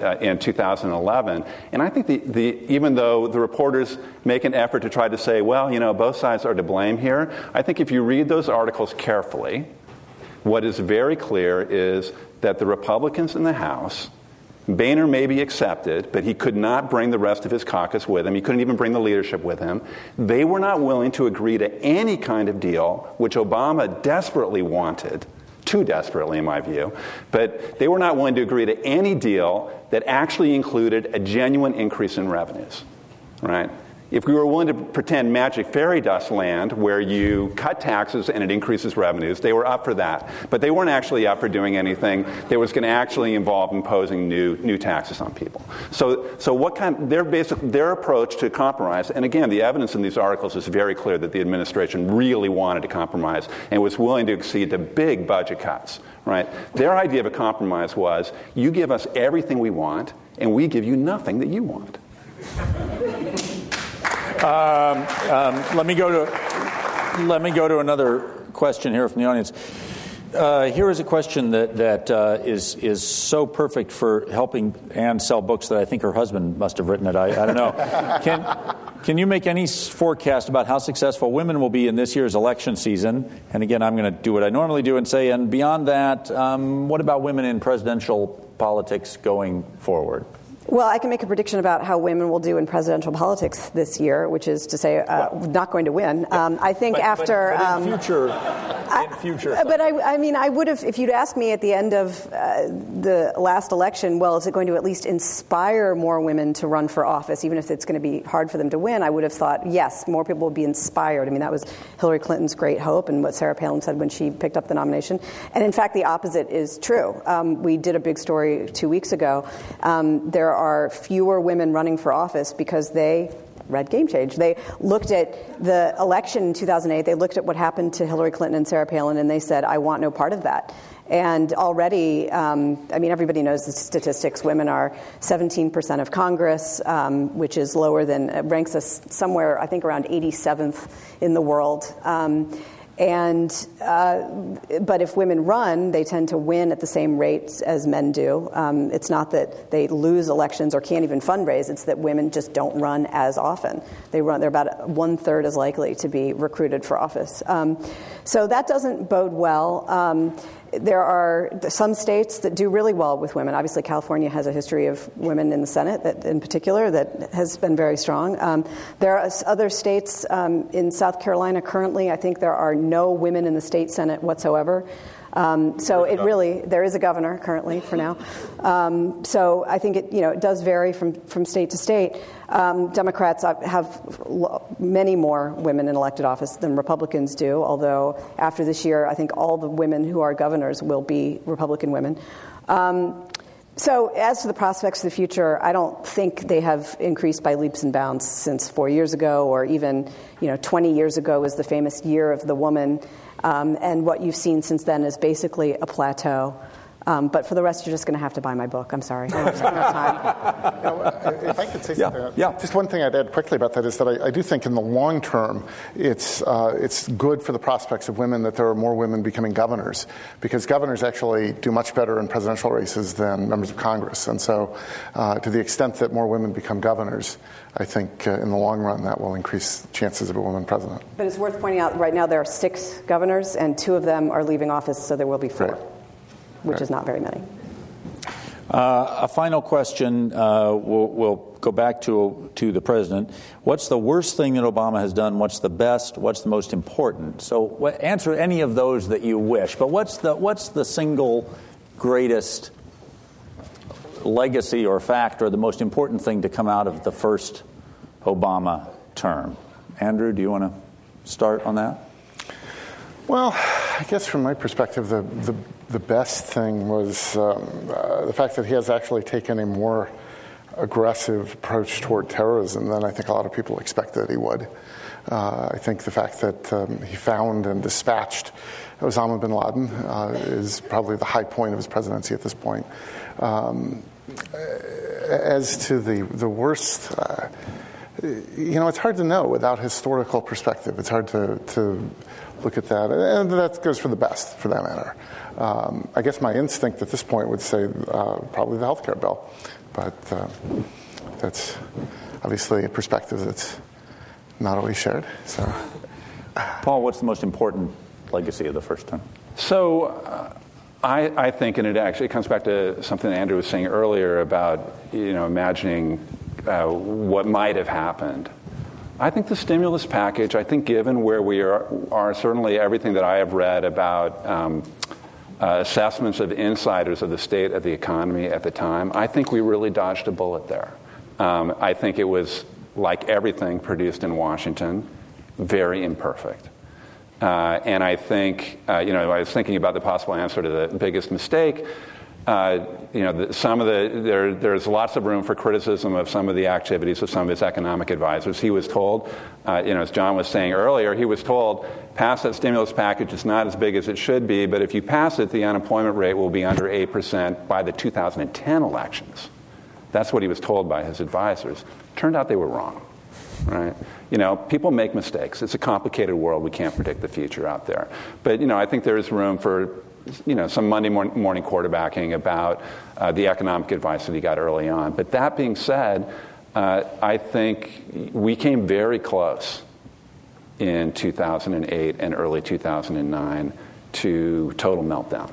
2011. And I think even though the reporters make an effort to try to say, well, both sides are to blame here, I think if you read those articles carefully, what is very clear is that the Republicans in the House, Boehner may be accepted, but he could not bring the rest of his caucus with him. He couldn't even bring the leadership with him. They were not willing to agree to any kind of deal, which Obama desperately wanted too desperately, in my view. But they were not willing to agree to any deal that actually included a genuine increase in revenues, right? If we were willing to pretend magic fairy dust land where you cut taxes and it increases revenues, they were up for that. But they weren't actually up for doing anything that was going to actually involve imposing new taxes on people. So what kind? Their approach to compromise, and again, the evidence in these articles is very clear that the administration really wanted to compromise and was willing to accede to big budget cuts. Right? Their idea of a compromise was: you give us everything we want, and we give you nothing that you want. Let me go to another question here from the audience. Here is a question that is so perfect for helping Anne sell books that I think her husband must have written it. I don't know. Can you make any forecast about how successful women will be in this year's election season? And again, I'm going to do what I normally do and say, and beyond that, what about women in presidential politics going forward? Well, I can make a prediction about how women will do in presidential politics this year, which is to say, not going to win. I think after in future. But I mean, I would have, if you'd asked me at the end of the last election, well, is it going to at least inspire more women to run for office, even if it's going to be hard for them to win? I would have thought, yes, more people will be inspired. I mean, that was Hillary Clinton's great hope, and what Sarah Palin said when she picked up the nomination. And in fact, the opposite is true. We did a big story 2 weeks ago. There are fewer women running for office because they read Game Change. They looked at the election in 2008. They looked at what happened to Hillary Clinton and Sarah Palin, and they said, I want no part of that. And already, I mean, everybody knows the statistics. Women are 17% of Congress, which is lower than, ranks us somewhere, I think, around 87th in the world. But if women run, they tend to win at the same rates as men do. It's not that they lose elections or can't even fundraise. It's that women just don't run as often. They're about 1/3 as likely to be recruited for office. So that doesn't bode well. There are some states that do really well with women. Obviously, California has a history of women in the Senate, in particular, that has been very strong. There are other states in South Carolina currently. I think there are no women in the state Senate whatsoever. There is a governor currently for now. So I think it does vary from state to state. Democrats have many more women in elected office than Republicans do, although after this year, I think all the women who are governors will be Republican women. So as to the prospects of the future, I don't think they have increased by leaps and bounds since 4 years ago, or even 20 years ago was the famous year of the woman. And what you've seen since then is basically a plateau. But for the rest, you're just going to have to buy my book. I'm sorry. I don't have time. If I could say something. Just one thing I'd add quickly about that is that I do think in the long term, it's good for the prospects of women that there are more women becoming governors, because governors actually do much better in presidential races than members of Congress. And so to the extent that more women become governors, I think in the long run that will increase chances of a woman president. But it's worth pointing out right now there are 6 governors, and 2 of them are leaving office, so there will be 4. Right. Which is not very many. A final question. We'll go back to the president. What's the worst thing that Obama has done? What's the best? What's the most important? So answer any of those that you wish. But what's the single greatest legacy or fact, or the most important thing to come out of the first Obama term? Andrew, do you want to start on that? Well, I guess from my perspective, the best thing was the fact that he has actually taken a more aggressive approach toward terrorism than I think a lot of people expected he would. I think the fact that he found and dispatched Osama bin Laden is probably the high point of his presidency at this point. As to the worst, it's hard to know without historical perspective. It's hard to look at that, and that goes for the best, for that matter. I guess my instinct at this point would say probably the healthcare bill, but that's obviously a perspective that's not always shared. So, Paul, what's the most important legacy of the first term? So, I think, and it actually comes back to something Andrew was saying earlier about imagining what might have happened. I think the stimulus package, I think given where we are certainly everything that I have read about assessments of insiders of the state of the economy at the time, I think we really dodged a bullet there. I think it was, like everything produced in Washington, very imperfect. And I think, I was thinking about the possible answer to the biggest mistake. There's lots of room for criticism of some of the activities of some of his economic advisors. He was told, as John was saying earlier, he was told, pass that stimulus package. It's not as big as it should be, but if you pass it, the unemployment rate will be under 8% by the 2010 elections. That's what he was told by his advisors. Turned out they were wrong, right? People make mistakes. It's a complicated world. We can't predict the future out there. But, I think there is room for, some Monday morning quarterbacking about the economic advice that he got early on. But that being said, I think we came very close in 2008 and early 2009 to total meltdown.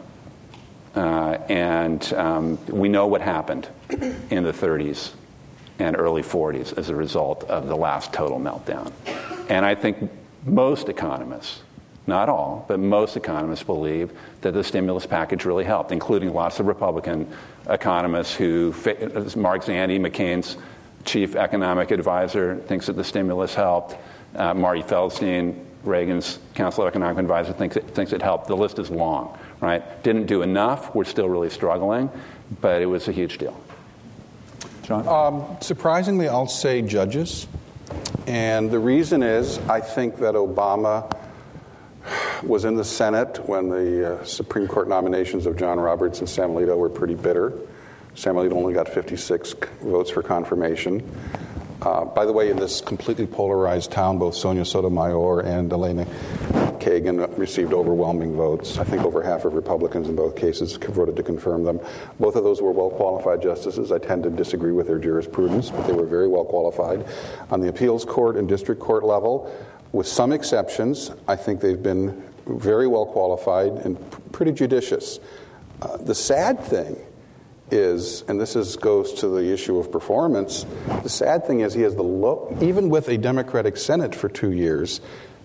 And we know what happened in the 30s and early 40s as a result of the last total meltdown. And I think most economists, not all, but most economists believe that the stimulus package really helped, including lots of Republican economists who, Mark Zandi, McCain's chief economic advisor, thinks that the stimulus helped. Marty Feldstein, Reagan's Council of Economic Advisor, thinks it helped. The list is long, right? Didn't do enough. We're still really struggling, but it was a huge deal. John? Surprisingly, I'll say judges. And the reason is I think that Obama was in the Senate when the Supreme Court nominations of John Roberts and Sam Alito were pretty bitter. Sam Alito only got 56 votes for confirmation. By the way, in this completely polarized town, both Sonia Sotomayor and Elena Kagan received overwhelming votes. I think over half of Republicans in both cases voted to confirm them. Both of those were well-qualified justices. I tend to disagree with their jurisprudence, but they were very well-qualified. On the appeals court and district court level, with some exceptions, I think they've been very well-qualified and pretty judicious. The sad thing is, and goes to the issue of performance, the sad thing is he has even with a Democratic Senate for 4 years,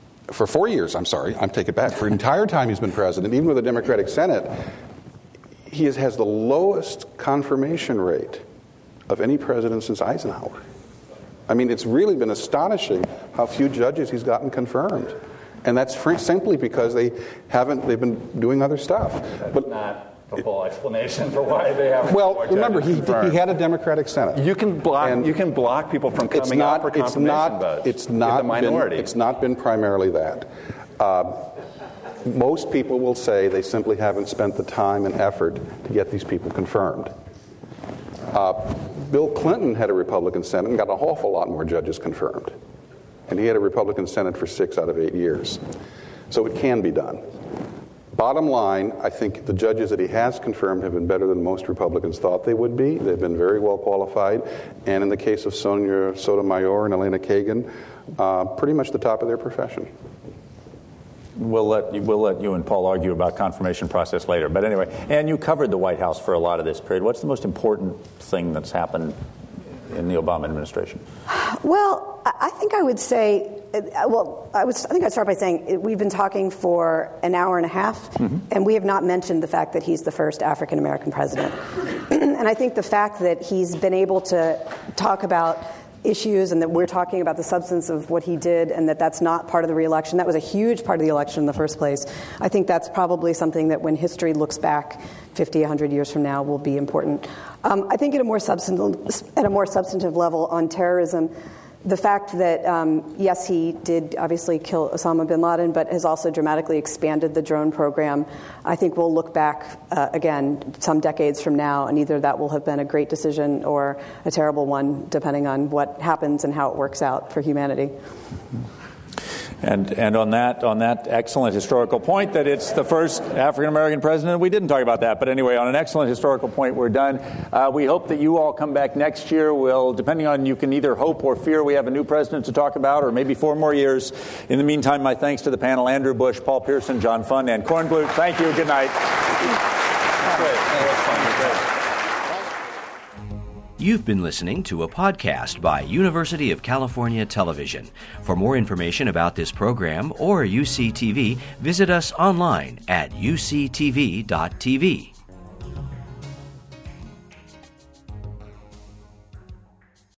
I take it back, for the entire time he's been president, even with a Democratic Senate, he has the lowest confirmation rate of any president since Eisenhower. I mean, it's really been astonishing how few judges he's gotten confirmed. And that's simply because they've been doing other stuff. That's not the full explanation for why they haven't. Well, remember, he had a Democratic Senate. You can block people from coming out for confirmation votes. It's not been primarily that. Most people will say they simply haven't spent the time and effort to get these people confirmed. Bill Clinton had a Republican Senate and got an awful lot more judges confirmed. And he had a Republican Senate for 6 out of 8 years. So it can be done. Bottom line, I think the judges that he has confirmed have been better than most Republicans thought they would be. They've been very well qualified. And in the case of Sonia Sotomayor and Elena Kagan, pretty much the top of their profession. We'll let you and Paul argue about confirmation process later. But anyway, and you covered the White House for a lot of this period. What's the most important thing that's happened in the Obama administration? Well, I think I would say, I think I'd start by saying we've been talking for an hour and a half, and we have not mentioned the fact that he's the first African-American president. And I think the fact that he's been able to talk about issues and that we're talking about the substance of what he did and that's not part of the re-election. That was a huge part of the election in the first place. I think that's probably something that when history looks back 50, 100 years from now will be important. I think at a more substantive level on terrorism, the fact that, yes, he did obviously kill Osama bin Laden, but has also dramatically expanded the drone program, I think we'll look back, again, some decades from now, and either that will have been a great decision or a terrible one, depending on what happens and how it works out for humanity. And on that excellent historical point that it's the first African-American president, we didn't talk about that. But anyway, on an excellent historical point, we're done. We hope that you all come back next year. We'll, depending on, you can either hope or fear we have a new president to talk about, or maybe 4 more years. In the meantime, my thanks to the panel, Andrew Bush, Paul Pierson, John Fund, and Kornblut. Thank you. Good night. You've been listening to a podcast by University of California Television. For more information about this program or UCTV, visit us online at uctv.tv.